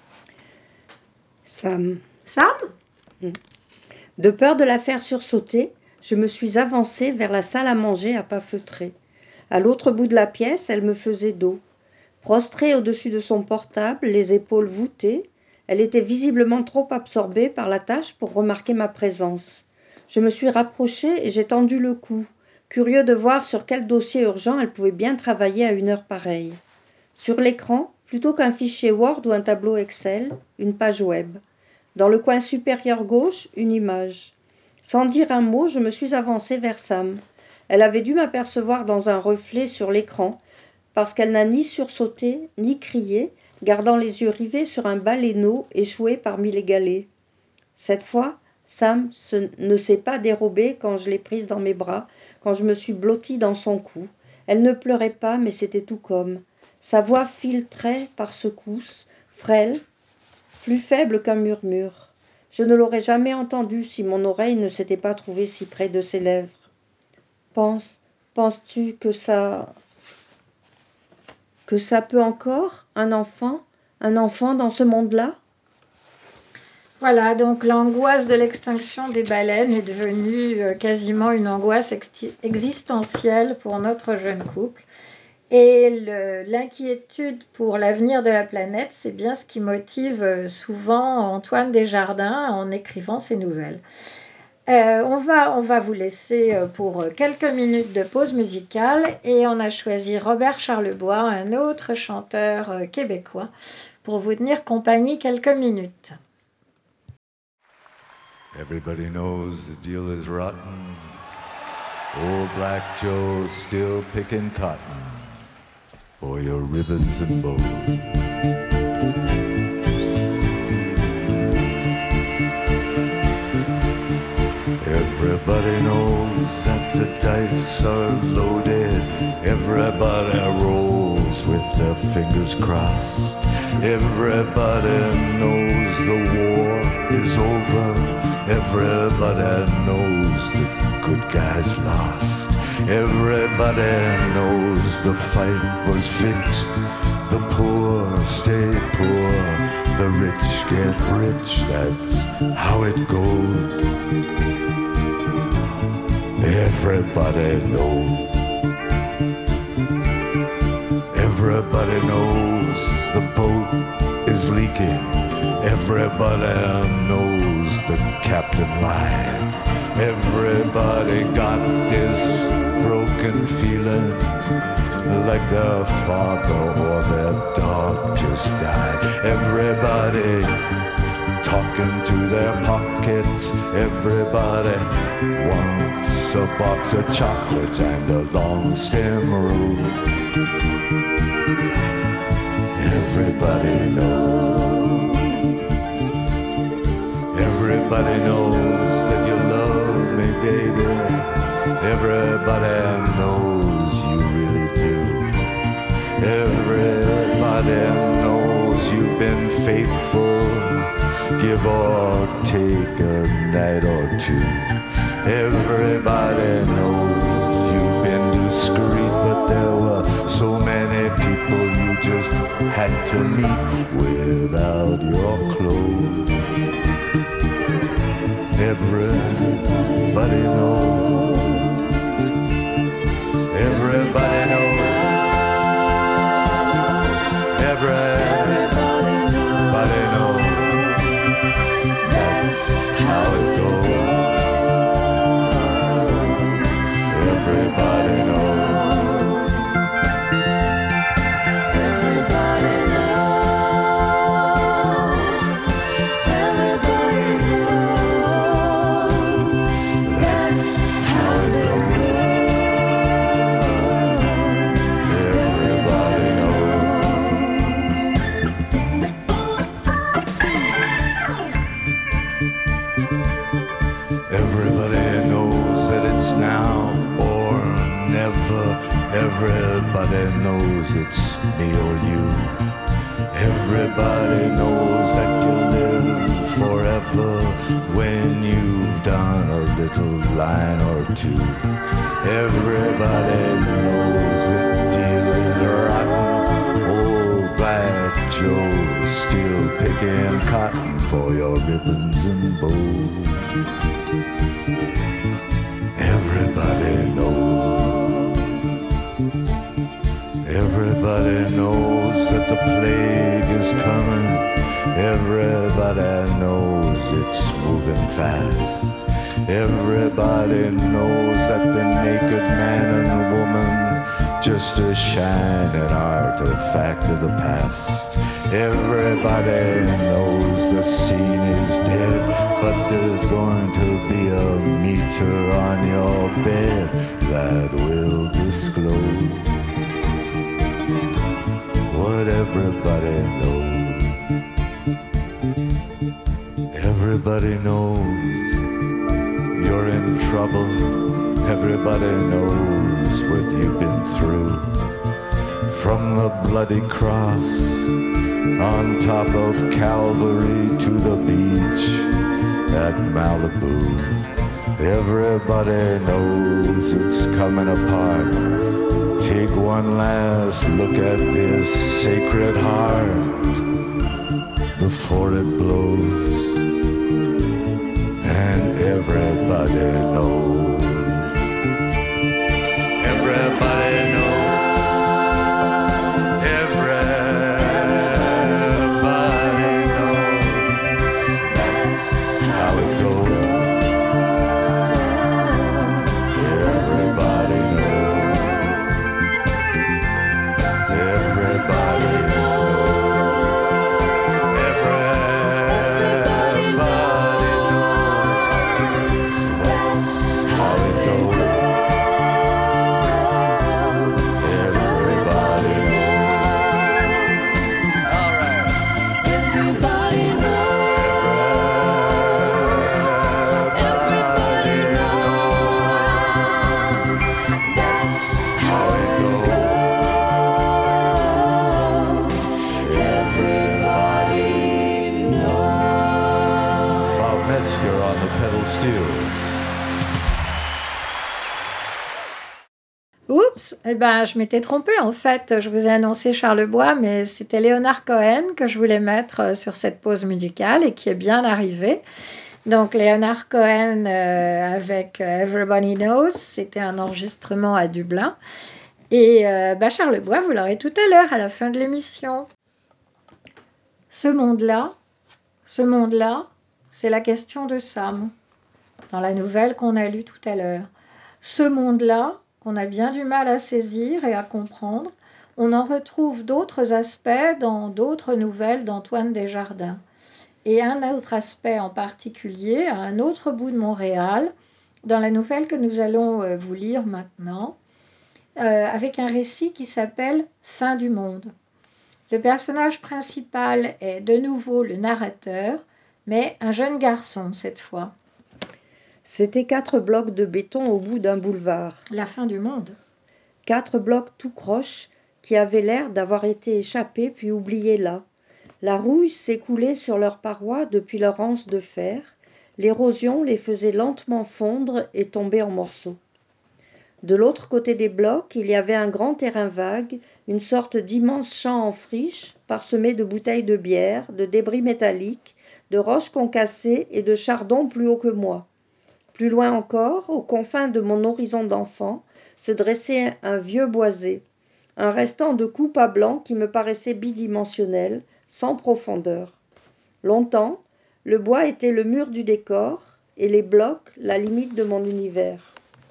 Speaker 3: Sam.
Speaker 2: Sam ?
Speaker 3: De peur de la faire sursauter, je me suis avancée vers la salle à manger à pas feutrés. À l'autre bout de la pièce, elle me faisait dos. Prostrée au-dessus de son portable, les épaules voûtées, elle était visiblement trop absorbée par la tâche pour remarquer ma présence. Je me suis rapprochée et j'ai tendu le cou, curieux de voir sur quel dossier urgent elle pouvait bien travailler à une heure pareille. Sur l'écran, plutôt qu'un fichier Word ou un tableau Excel, une page web. Dans le coin supérieur gauche, une image. Sans dire un mot, je me suis avancée vers Sam. Elle avait dû m'apercevoir dans un reflet sur l'écran, parce qu'elle n'a ni sursauté, ni crié, gardant les yeux rivés sur un baleineau échoué parmi les galets. Cette fois, Sam ne s'est pas dérobée quand je l'ai prise dans mes bras, quand je me suis blottie dans son cou. Elle ne pleurait pas, mais c'était tout comme. Sa voix filtrait par secousses, frêle, plus faible qu'un murmure. Je ne l'aurais jamais entendue si mon oreille ne s'était pas trouvée si près de ses lèvres. Penses-tu que ça peut encore, un enfant dans ce monde-là ?
Speaker 2: Voilà, donc l'angoisse de l'extinction des baleines est devenue quasiment une angoisse existentielle pour notre jeune couple. Et l'inquiétude pour l'avenir de la planète, c'est bien ce qui motive souvent Antoine Desjardins en écrivant ses nouvelles. On va vous laisser pour quelques minutes de pause musicale et on a choisi Robert Charlebois, un autre chanteur québécois, pour vous tenir compagnie quelques minutes.
Speaker 4: Everybody knows the deal is rotten. Old Black Joe's still picking cotton for your ribbons and bows. Everybody knows that the dice are loaded. Everybody rolls with their fingers crossed. Everybody knows the war is over. Everybody knows the good guys lost. Everybody knows the fight was fixed. The poor stay poor, the rich get rich. That's how it goes. Everybody knows. Everybody knows the boat is leaking. Everybody knows the captain lied. Everybody got this broken feeling like their father or their dog just died. Everybody talking to their pockets. Everybody wants a box of chocolates and a long stem rose. Everybody knows. Everybody knows that you love me, baby. Everybody knows you really do. Everybody knows you've been faithful, give or take a night or two. Everybody knows you've been discreet, but there were so many people you just had to meet without your clothes. Everybody knows. Everybody knows. Everybody knows. That's how it goes. Everybody knows.
Speaker 5: Everybody knows. Everybody knows. That's how it goes.
Speaker 4: Everybody knows. Everybody knows that it's now or never. Everybody knows it's me or you. Everybody knows that you live forever when you've done a little line or two. Everybody knows that dealing rotten old Black Joe's still picking cotton for your ribbons and bows. Everybody knows. Everybody knows that the plague is coming. Everybody knows it's moving fast. Everybody knows that the naked man and woman just a shining artifact of the past. Everybody knows the scene is dead, but there's going to be a meter on your bed that will disclose what everybody knows. Everybody knows you're in trouble. Everybody knows what you've been through. From the bloody cross on top of Calvary to the beach at Malibu. Everybody knows it's coming apart. Take one last look at this sacred heart before it blows. And everybody knows. Everybody knows. Everybody knows. That's how it goes. Everybody knows. Everybody knows. Everybody knows. That's how it goes. Everybody knows. All right.
Speaker 5: Everybody knows. Everybody knows. That's how it goes. Everybody knows.
Speaker 4: Bob Metzger on the pedal steel.
Speaker 2: Oups, eh ben, je m'étais trompée en fait. Je vous ai annoncé Charlebois, mais c'était Leonard Cohen que je voulais mettre sur cette pause musicale et qui est bien arrivé. Donc Leonard Cohen avec Everybody Knows, c'était un enregistrement à Dublin. Et Charlebois, vous l'aurez tout à l'heure à la fin de l'émission. Ce monde-là, c'est la question de Sam, dans la nouvelle qu'on a lue tout à l'heure. Ce monde-là, qu'on a bien du mal à saisir et à comprendre, on en retrouve d'autres aspects dans d'autres nouvelles d'Antoine Desjardins. Et un autre aspect en particulier, à un autre bout de Montréal, dans la nouvelle que nous allons vous lire maintenant, avec un récit qui s'appelle « Fin du monde ». Le personnage principal est de nouveau le narrateur, mais un jeune garçon cette fois.
Speaker 3: C'étaient 4 blocs de béton au bout d'un boulevard.
Speaker 2: La fin du monde.
Speaker 3: 4 blocs tout croches qui avaient l'air d'avoir été échappés puis oubliés là. La rouille s'écoulait sur leurs parois depuis leur anse de fer. L'érosion les faisait lentement fondre et tomber en morceaux. De l'autre côté des blocs, il y avait un grand terrain vague, une sorte d'immense champ en friche, parsemé de bouteilles de bière, de débris métalliques, de roches concassées et de chardons plus hauts que moi. Plus loin encore, aux confins de mon horizon d'enfant, se dressait un vieux boisé, un restant de coupe à blanc qui me paraissait bidimensionnel, sans profondeur. Longtemps, le bois était le mur du décor et les blocs la limite de mon univers.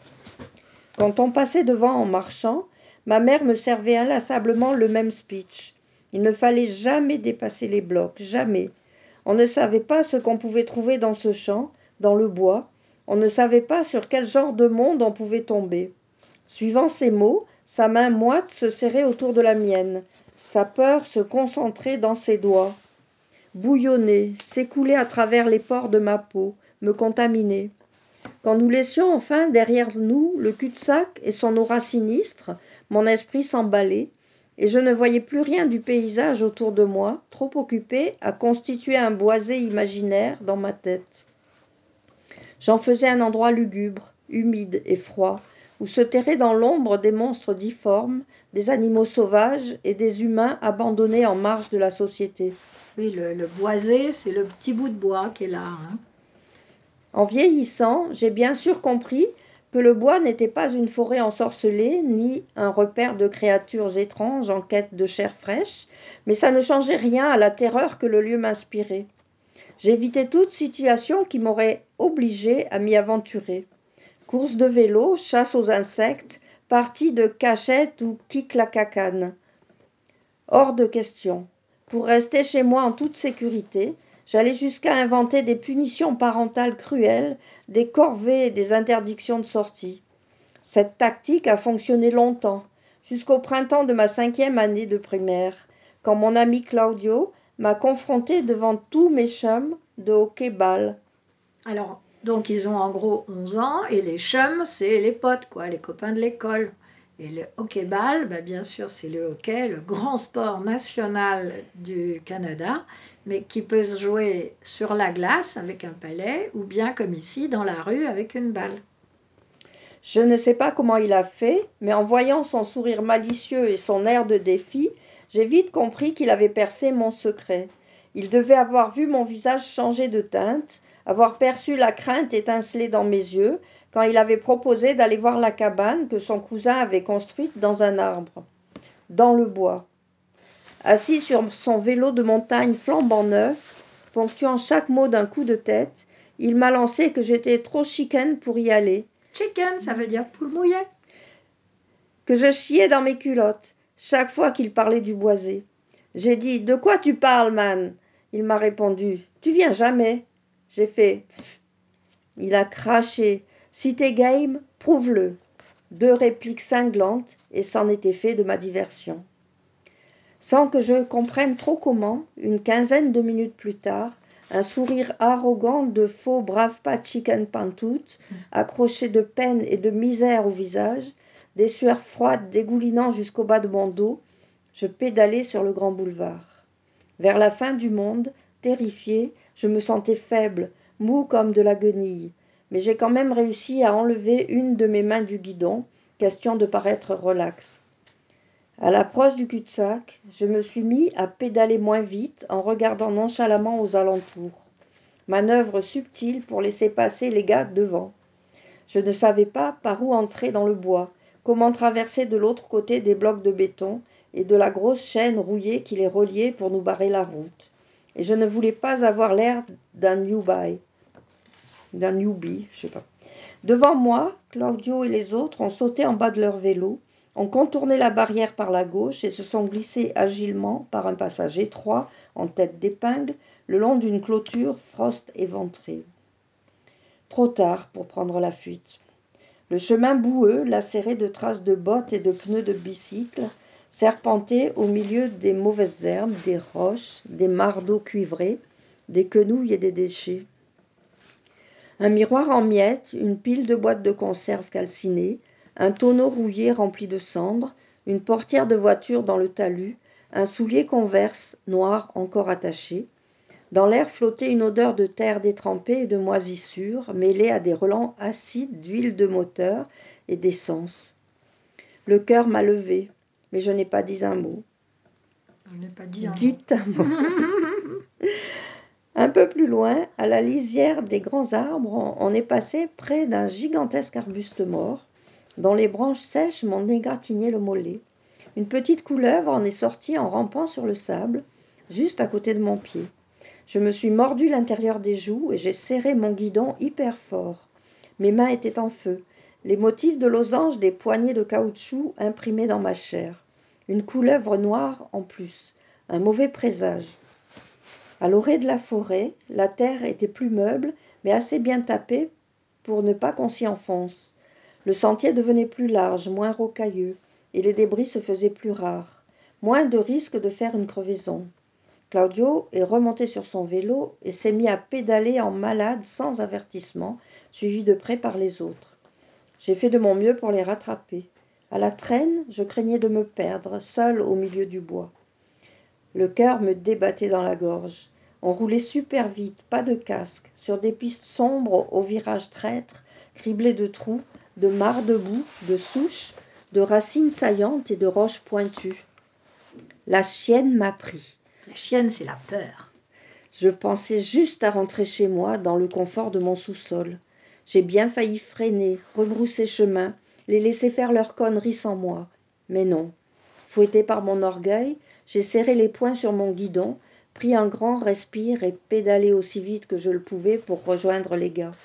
Speaker 3: Quand on passait devant en marchant, ma mère me servait inlassablement le même speech. Il ne fallait jamais dépasser les blocs, jamais. On ne savait pas ce qu'on pouvait trouver dans ce champ, dans le bois. On ne savait pas sur quel genre de monde on pouvait tomber. Suivant ces mots, sa main moite se serrait autour de la mienne. Sa peur se concentrait dans ses doigts. Bouillonnait, s'écoulait à travers les pores de ma peau, me contaminait. Quand nous laissions enfin derrière nous le cul-de-sac et son aura sinistre, mon esprit s'emballait, et je ne voyais plus rien du paysage autour de moi, trop occupé à constituer un boisé imaginaire dans ma tête. J'en faisais un endroit lugubre, humide et froid, où se terraient dans l'ombre des monstres difformes, des animaux sauvages et des humains abandonnés en marge de la société.
Speaker 2: Oui, le boisé, c'est le petit bout de bois qui est là. Hein.
Speaker 3: En vieillissant, j'ai bien sûr compris que le bois n'était pas une forêt ensorcelée, ni un repère de créatures étranges en quête de chair fraîche, mais ça ne changeait rien à la terreur que le lieu m'inspirait. J'évitais toute situation qui m'aurait obligée à m'y aventurer. Course de vélo, chasse aux insectes, partie de cachette ou kiklakakane. Hors de question. Pour rester chez moi en toute sécurité, j'allais jusqu'à inventer des punitions parentales cruelles, des corvées et des interdictions de sortie. Cette tactique a fonctionné longtemps, jusqu'au printemps de ma 5e année de primaire, quand mon ami Claudio m'a confronté devant tous mes chums de hockey-ball.
Speaker 2: Alors, donc ils ont en gros 11 ans et les chums, c'est les potes, quoi, les copains de l'école. Et le hockey-ball, bah, bien sûr, c'est le hockey, le grand sport national du Canada, mais qui peut se jouer sur la glace avec un palet ou bien comme ici dans la rue avec une balle.
Speaker 3: Je ne sais pas comment il a fait, mais en voyant son sourire malicieux et son air de défi, j'ai vite compris qu'il avait percé mon secret. Il devait avoir vu mon visage changer de teinte, avoir perçu la crainte étinceler dans mes yeux, quand il avait proposé d'aller voir la cabane que son cousin avait construite dans un arbre, dans le bois. Assis sur son vélo de montagne flambant neuf, ponctuant chaque mot d'un coup de tête, il m'a lancé que j'étais trop chicken pour y aller.
Speaker 2: Chicken, ça veut dire poule mouillée.
Speaker 3: Que je chiais dans mes culottes, chaque fois qu'il parlait du boisé. J'ai dit « De quoi tu parles, man ?» Il m'a répondu « Tu viens jamais ?» J'ai fait « Pfff !» Il a craché « Si t'es game, prouve-le !» 2 répliques cinglantes, et c'en était fait de ma diversion. Sans que je comprenne trop comment, une quinzaine de minutes plus tard, un sourire arrogant de faux brave pas chicken pantoute, accroché de peine et de misère au visage, des sueurs froides dégoulinant jusqu'au bas de mon dos, je pédalais sur le grand boulevard. Vers la fin du monde, terrifiée, je me sentais faible, mou comme de la guenille, mais j'ai quand même réussi à enlever une de mes mains du guidon, question de paraître relax. À l'approche du cul-de-sac, je me suis mis à pédaler moins vite en regardant nonchalamment aux alentours. Manœuvre subtile pour laisser passer les gars devant. Je ne savais pas par où entrer dans le bois, comment traverser de l'autre côté des blocs de béton et de la grosse chaîne rouillée qui les reliait pour nous barrer la route. Et je ne voulais pas avoir l'air d'un newbie, je sais pas. Devant moi, Claudio et les autres ont sauté en bas de leur vélo, ont contourné la barrière par la gauche et se sont glissés agilement par un passage étroit en tête d'épingle le long d'une clôture frost éventrée. Trop tard pour prendre la fuite. Le chemin boueux, lacéré de traces de bottes et de pneus de bicycle, serpentait au milieu des mauvaises herbes, des roches, des mares d'eau cuivrées, des quenouilles et des déchets. Un miroir en miettes, une pile de boîtes de conserve calcinées, un tonneau rouillé rempli de cendres, une portière de voiture dans le talus, un soulier Converse noir encore attaché, Dans l'air flottait une odeur de terre détrempée et de moisissure, mêlée à des relents acides d'huile de moteur et d'essence. Le cœur m'a levé, mais je n'ai pas dit un mot.
Speaker 2: Je n'ai pas dit un mot.
Speaker 3: Dites un mot. Un peu plus loin, à la lisière des grands arbres, on est passé près d'un gigantesque arbuste mort, dont les branches sèches m'ont égratigné le mollet. Une petite couleuvre en est sortie en rampant sur le sable, juste à côté de mon pied. Je me suis mordu l'intérieur des joues et j'ai serré mon guidon hyper fort. Mes mains étaient en feu, les motifs de losange des poignées de caoutchouc imprimés dans ma chair. Une couleuvre noire en plus, un mauvais présage. À l'orée de la forêt, la terre était plus meuble, mais assez bien tapée pour ne pas qu'on s'y enfonce. Le sentier devenait plus large, moins rocailleux, et les débris se faisaient plus rares. Moins de risque de faire une crevaison. Claudio est remonté sur son vélo et s'est mis à pédaler en malade sans avertissement, suivi de près par les autres. J'ai fait de mon mieux pour les rattraper. À la traîne, je craignais de me perdre, seul au milieu du bois. Le cœur me débattait dans la gorge. On roulait super vite, pas de casque, sur des pistes sombres aux virages traîtres, criblées de trous, de mares de boue, de souches, de racines saillantes et de roches pointues. La chienne m'a pris.
Speaker 2: La chienne, c'est la peur.
Speaker 3: Je pensais juste à rentrer chez moi, dans le confort de mon sous-sol. J'ai bien failli freiner, rebrousser chemin, les laisser faire leurs conneries sans moi. Mais non. Fouetté par mon orgueil, j'ai serré les poings sur mon guidon, pris un grand respire et pédalé aussi vite que je le pouvais pour rejoindre les gars.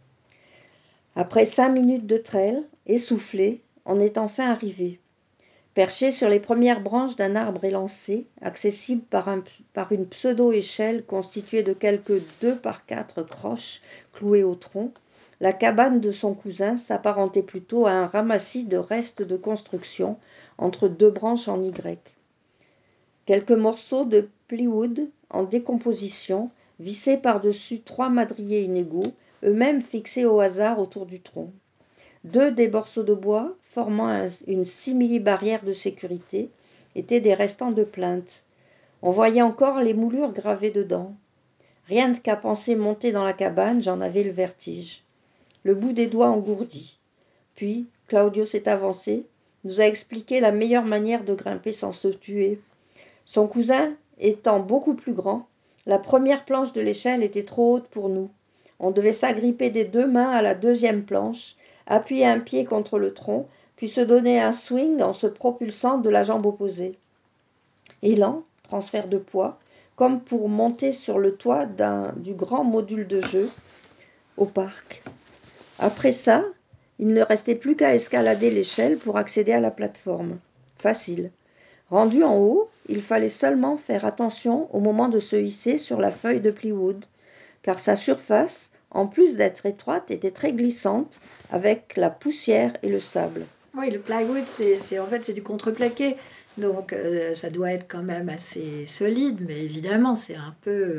Speaker 3: Après 5 minutes de trail, essoufflé, on est enfin arrivé. Perché sur les premières branches d'un arbre élancé, accessible par une pseudo-échelle constituée de quelques 2 par 4 croches clouées au tronc, la cabane de son cousin s'apparentait plutôt à un ramassis de restes de construction entre 2 branches en Y. Quelques morceaux de plywood en décomposition, vissés par-dessus 3 madriers inégaux, eux-mêmes fixés au hasard autour du tronc. 2 des morceaux de bois, formant une simili-barrière de sécurité, étaient des restants de plainte. On voyait encore les moulures gravées dedans. Rien qu'à penser monter dans la cabane, j'en avais le vertige. Le bout des doigts engourdi. Puis, Claudio s'est avancé, nous a expliqué la meilleure manière de grimper sans se tuer. Son cousin étant beaucoup plus grand, la première planche de l'échelle était trop haute pour nous. On devait s'agripper des 2 mains à la 2e planche, appuyer un pied contre le tronc, puis se donner un swing en se propulsant de la jambe opposée. Élan, transfert de poids, comme pour monter sur le toit du grand module de jeu au parc. Après ça, il ne restait plus qu'à escalader l'échelle pour accéder à la plateforme. Facile. Rendu en haut, il fallait seulement faire attention au moment de se hisser sur la feuille de plywood, car sa surface, en plus d'être étroite, était très glissante avec la poussière et le sable.
Speaker 2: Oui, le plywood, c'est du contreplaqué, donc ça doit être quand même assez solide, mais évidemment, c'est un peu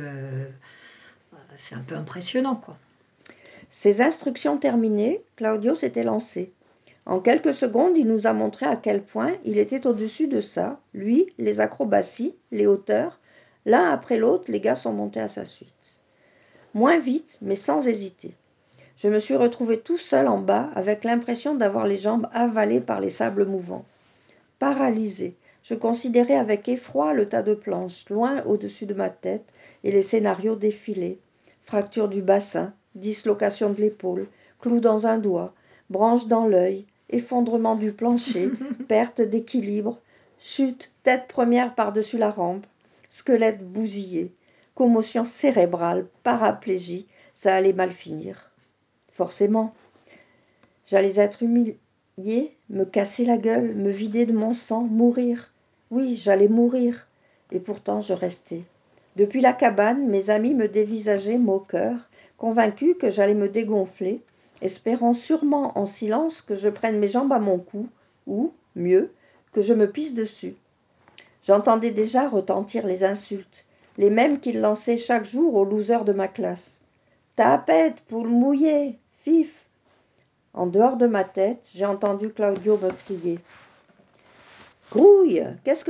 Speaker 2: impressionnant, quoi.
Speaker 3: Ses instructions terminées, Claudio s'était lancé. En quelques secondes, il nous a montré à quel point il était au-dessus de ça. Lui, les acrobaties, les hauteurs. L'un après l'autre, les gars sont montés à sa suite. Moins vite, mais sans hésiter. Je me suis retrouvé tout seul en bas, avec l'impression d'avoir les jambes avalées par les sables mouvants. Paralysé, je considérais avec effroi le tas de planches, loin au-dessus de ma tête, et les scénarios défilaient. Fracture du bassin, dislocation de l'épaule, clou dans un doigt, branche dans l'œil, effondrement du plancher, perte d'équilibre, chute tête première par-dessus la rampe, squelette bousillé, commotion cérébrale, paraplégie, ça allait mal finir. Forcément. J'allais être humiliée, me casser la gueule, me vider de mon sang, mourir. Oui, j'allais mourir. Et pourtant, je restais. Depuis la cabane, mes amis me dévisageaient moqueurs, convaincus que j'allais me dégonfler, espérant sûrement en silence que je prenne mes jambes à mon cou, ou, mieux, que je me pisse dessus. J'entendais déjà retentir les insultes, les mêmes qu'ils lançaient chaque jour aux losers de ma classe. « Tapette, poule mouillée, fif !» En dehors de ma tête, j'ai entendu Claudio me crier. « Grouille, qu'est-ce que t'attends ?»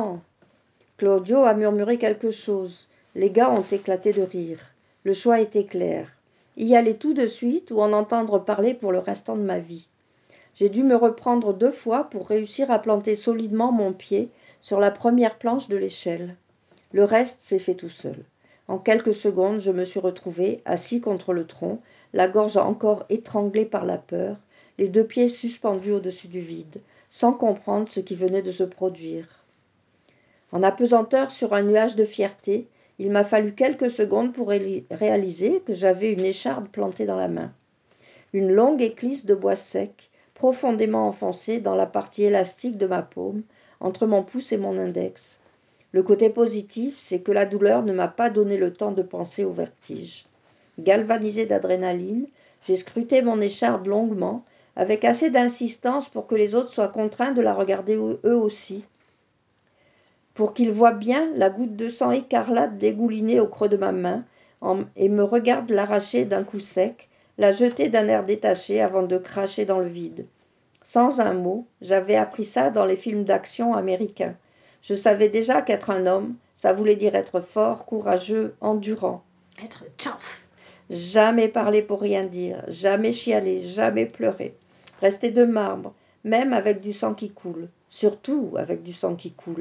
Speaker 3: Claudio a murmuré quelque chose. Les gars ont éclaté de rire. Le choix était clair. Y aller tout de suite ou en entendre parler pour le restant de ma vie. J'ai dû me reprendre 2 fois pour réussir à planter solidement mon pied sur la première planche de l'échelle. Le reste s'est fait tout seul. En quelques secondes, je me suis retrouvé assis contre le tronc, la gorge encore étranglée par la peur, les 2 pieds suspendus au-dessus du vide, sans comprendre ce qui venait de se produire. En apesanteur sur un nuage de fierté, il m'a fallu quelques secondes pour réaliser que j'avais une écharde plantée dans la main. Une longue éclisse de bois sec, profondément enfoncée dans la partie élastique de ma paume, entre mon pouce et mon index. Le côté positif, c'est que la douleur ne m'a pas donné le temps de penser au vertige. Galvanisé d'adrénaline, j'ai scruté mon écharde longuement, avec assez d'insistance pour que les autres soient contraints de la regarder eux aussi, pour qu'ils voient bien la goutte de sang écarlate dégoulinée au creux de ma main et me regardent l'arracher d'un coup sec, la jeter d'un air détaché avant de cracher dans le vide. Sans un mot, j'avais appris ça dans les films d'action américains. Je savais déjà qu'être un homme, ça voulait dire être fort, courageux, endurant.
Speaker 2: Être tough.
Speaker 3: Jamais parler pour rien dire, jamais chialer, jamais pleurer. Rester de marbre, même avec du sang qui coule. Surtout avec du sang qui coule.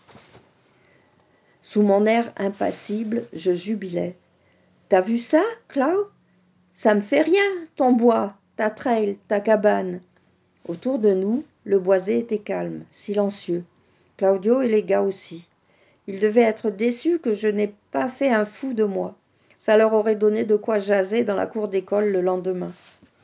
Speaker 3: Sous mon air impassible, je jubilais. « T'as vu ça, Clau ? Ça me fait rien, ton bois, ta trail, ta cabane. » Autour de nous, le boisé était calme, silencieux. Claudio et les gars aussi. Ils devaient être déçus que je n'ai pas fait un fou de moi. Ça leur aurait donné de quoi jaser dans la cour d'école le lendemain.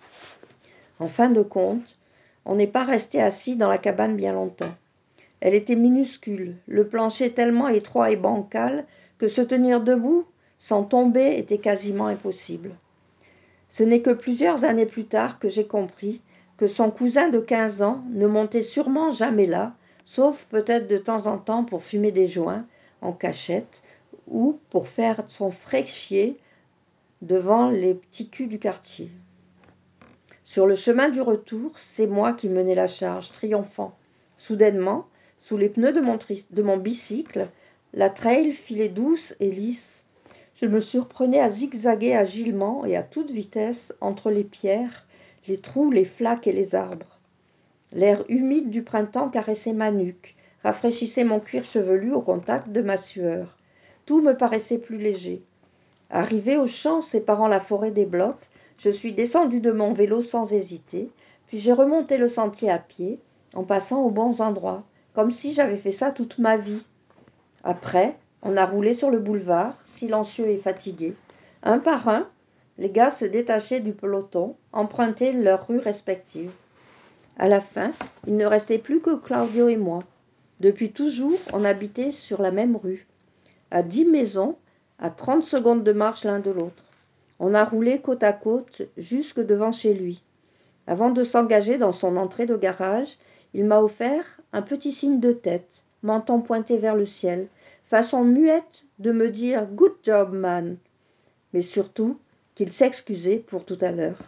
Speaker 3: En fin de compte, on n'est pas resté assis dans la cabane bien longtemps. Elle était minuscule, le plancher tellement étroit et bancal que se tenir debout sans tomber était quasiment impossible. Ce n'est que plusieurs années plus tard que j'ai compris que son cousin de 15 ans ne montait sûrement jamais là, sauf peut-être de temps en temps pour fumer des joints en cachette ou pour faire son fraîchier devant les petits culs du quartier. Sur le chemin du retour, c'est moi qui menais la charge, triomphant. Soudainement, sous les pneus de mon bicycle, la trail filait douce et lisse. Je me surprenais à zigzaguer agilement et à toute vitesse entre les pierres, les trous, les flaques et les arbres. L'air humide du printemps caressait ma nuque, rafraîchissait mon cuir chevelu au contact de ma sueur. Tout me paraissait plus léger. Arrivé au champ séparant la forêt des blocs, je suis descendu de mon vélo sans hésiter, puis j'ai remonté le sentier à pied, en passant aux bons endroits, comme si j'avais fait ça toute ma vie. Après, on a roulé sur le boulevard, silencieux et fatigué. Un par un, les gars se détachaient du peloton, empruntaient leurs rues respectives. À la fin, il ne restait plus que Claudio et moi. Depuis toujours, on habitait sur la même rue. À 10 maisons, à 30 secondes de marche l'un de l'autre. On a roulé côte à côte jusque devant chez lui. Avant de s'engager dans son entrée de garage, il m'a offert un petit signe de tête, menton pointé vers le ciel, façon muette de me dire « Good job, man !» mais surtout qu'il s'excusait pour tout à l'heure.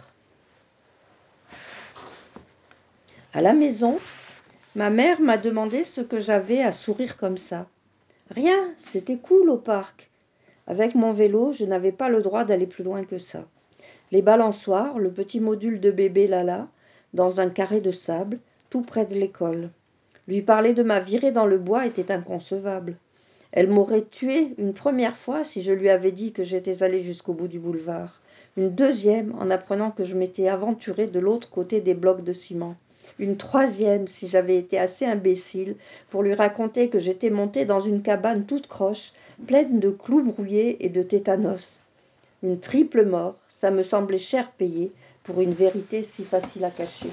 Speaker 3: À la maison, ma mère m'a demandé ce que j'avais à sourire comme ça. Rien, c'était cool au parc. Avec mon vélo, je n'avais pas le droit d'aller plus loin que ça. Les balançoires, le petit module de bébé Lala, dans un carré de sable, tout près de l'école. Lui parler de ma virée dans le bois était inconcevable. Elle m'aurait tué une première fois si je lui avais dit que j'étais allée jusqu'au bout du boulevard. Une deuxième en apprenant que je m'étais aventurée de l'autre côté des blocs de ciment. Une troisième si j'avais été assez imbécile pour lui raconter que j'étais montée dans une cabane toute croche, pleine de clous brouillés et de tétanos. Une triple mort, ça me semblait cher payé pour une vérité si facile à cacher.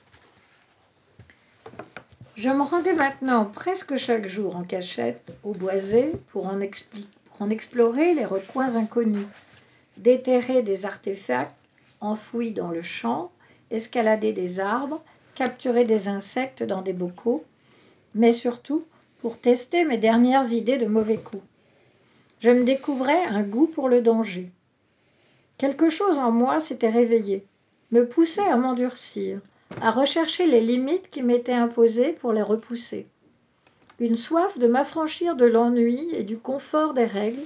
Speaker 2: Je me rendais maintenant presque chaque jour en cachette au boisé pour en explorer les recoins inconnus, déterrer des artefacts enfouis dans le champ, escalader des arbres, capturer des insectes dans des bocaux, mais surtout pour tester mes dernières idées de mauvais coups. Je me découvrais un goût pour le danger. Quelque chose en moi s'était réveillé, me poussait à m'endurcir, à rechercher les limites qui m'étaient imposées pour les repousser. Une soif de m'affranchir de l'ennui et du confort des règles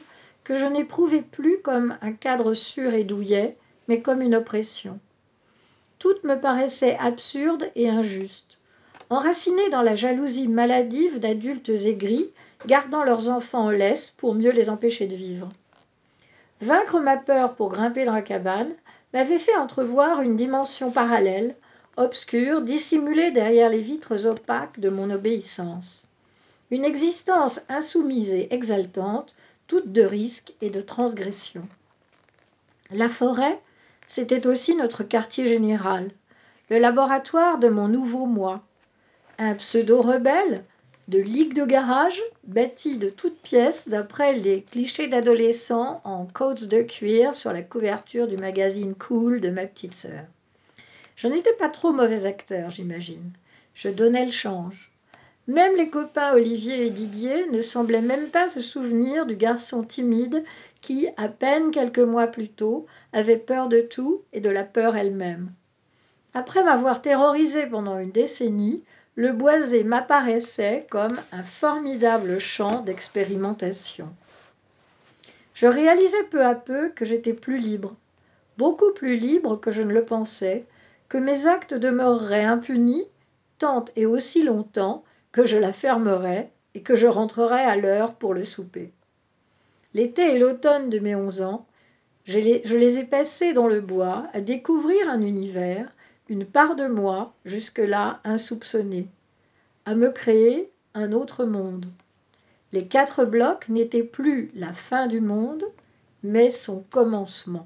Speaker 2: que je n'éprouvais plus comme un cadre sûr et douillet, mais comme une oppression. Tout me paraissait absurde et injuste. Enracinée dans la jalousie maladive d'adultes aigris, gardant leurs enfants en laisse pour mieux les empêcher de vivre. Vaincre ma peur pour grimper dans la cabane m'avait fait entrevoir une dimension parallèle, obscure, dissimulée derrière les vitres opaques de mon obéissance. Une existence insoumise et exaltante, toute de risques et de transgressions. La forêt, c'était aussi notre quartier général, le laboratoire de mon nouveau moi. Un pseudo-rebelle de ligue de garage, bâti de toutes pièces d'après les clichés d'adolescents en coats de cuir sur la couverture du magazine Cool de ma petite sœur. Je n'étais pas trop mauvais acteur, j'imagine. Je donnais le change. Même les copains Olivier et Didier ne semblaient même pas se souvenir du garçon timide qui, à peine quelques mois plus tôt, avait peur de tout et de la peur elle-même. Après m'avoir terrorisé pendant une décennie, le boisé m'apparaissait comme un formidable champ d'expérimentation. Je réalisais peu à peu que j'étais plus libre, beaucoup plus libre que je ne le pensais, que mes actes demeureraient impunis tant et aussi longtemps que je la fermerais et que je rentrerais à l'heure pour le souper. L'été et l'automne de mes 11 ans, je les ai passés dans le bois à découvrir un univers, une part de moi jusque-là insoupçonnée, à me créer un autre monde. Les 4 blocs n'étaient plus la fin du monde, mais son commencement.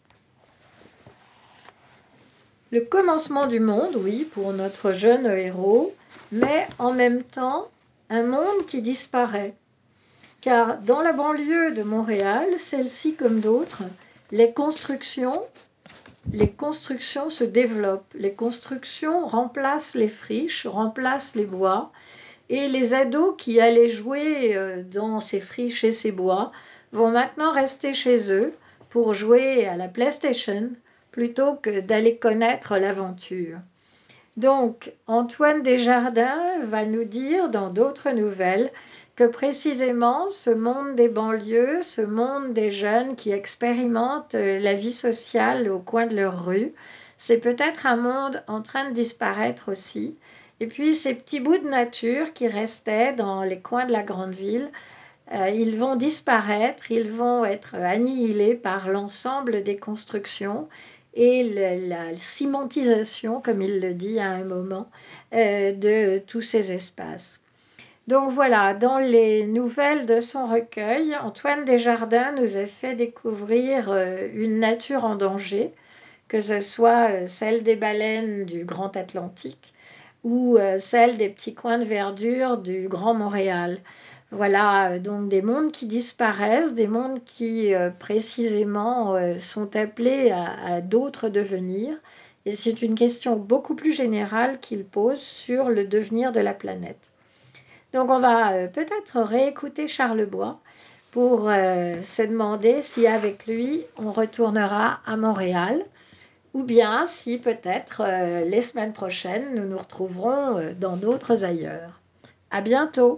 Speaker 2: Le commencement du monde, oui, pour notre jeune héros, mais en même temps, un monde qui disparaît. Car dans la banlieue de Montréal, celle-ci comme d'autres, les constructions se développent. Les constructions remplacent les friches, remplacent les bois. Et les ados qui allaient jouer dans ces friches et ces bois vont maintenant rester chez eux pour jouer à la PlayStation plutôt que d'aller connaître l'aventure. Donc, Antoine Desjardins va nous dire dans d'autres nouvelles que précisément ce monde des banlieues, ce monde des jeunes qui expérimentent la vie sociale au coin de leur rue, c'est peut-être un monde en train de disparaître aussi. Et puis ces petits bouts de nature qui restaient dans les coins de la grande ville, ils vont disparaître, ils vont être annihilés par l'ensemble des constructions et la cimentisation, comme il le dit à un moment, de tous ces espaces. Donc voilà, dans les nouvelles de son recueil, Antoine Desjardins nous a fait découvrir une nature en danger, que ce soit celle des baleines du Grand Atlantique ou celle des petits coins de verdure du Grand Montréal. Voilà, donc des mondes qui disparaissent, des mondes qui précisément sont appelés à d'autres devenirs. Et c'est une question beaucoup plus générale qu'il pose sur le devenir de la planète. Donc on va peut-être réécouter Charles Bois pour se demander si avec lui on retournera à Montréal ou bien si peut-être les semaines prochaines nous nous retrouverons dans d'autres ailleurs. À bientôt!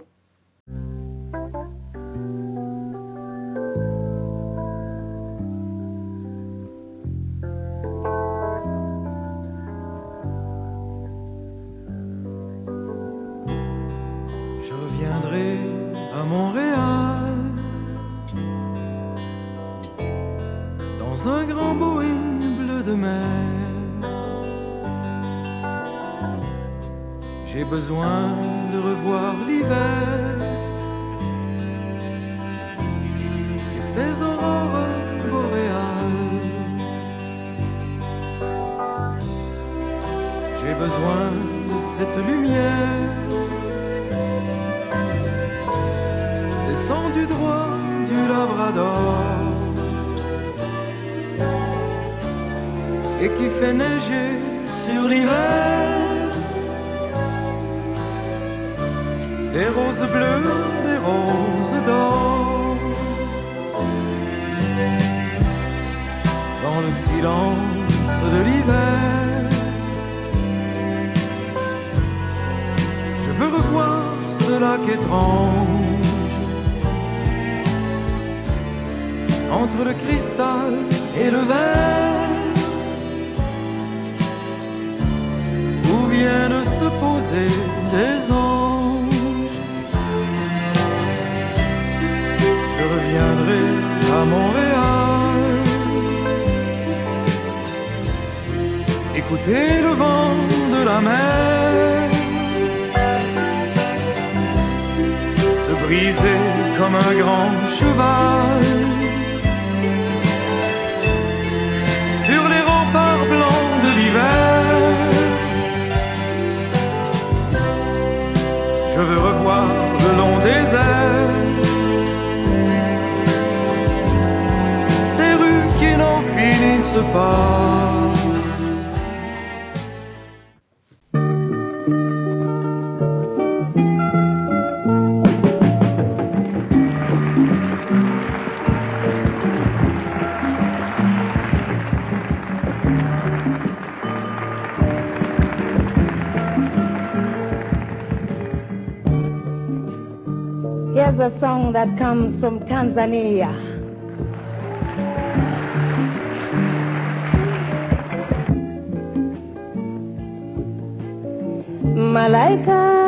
Speaker 6: Je reviendrai à Montréal dans un grand Boeing bleu de mer. J'ai besoin de revoir l'hiver et ses aurores boréales. J'ai besoin de cette lumière descendue droit du Labrador et qui fait neiger sur l'hiver des roses bleues, des roses d'or. Dans le silence de l'hiver, je veux revoir ce lac étrange entre le cristal et le verre, où viennent se poser des anges. Je reviendrai à Montréal, écouter le vent de la mer se briser comme un grand cheval sur les remparts blancs de l'hiver. Je veux revoir le long des airs des rues qui n'en finissent pas.
Speaker 1: Here's a song that comes from Tanzania. Malaika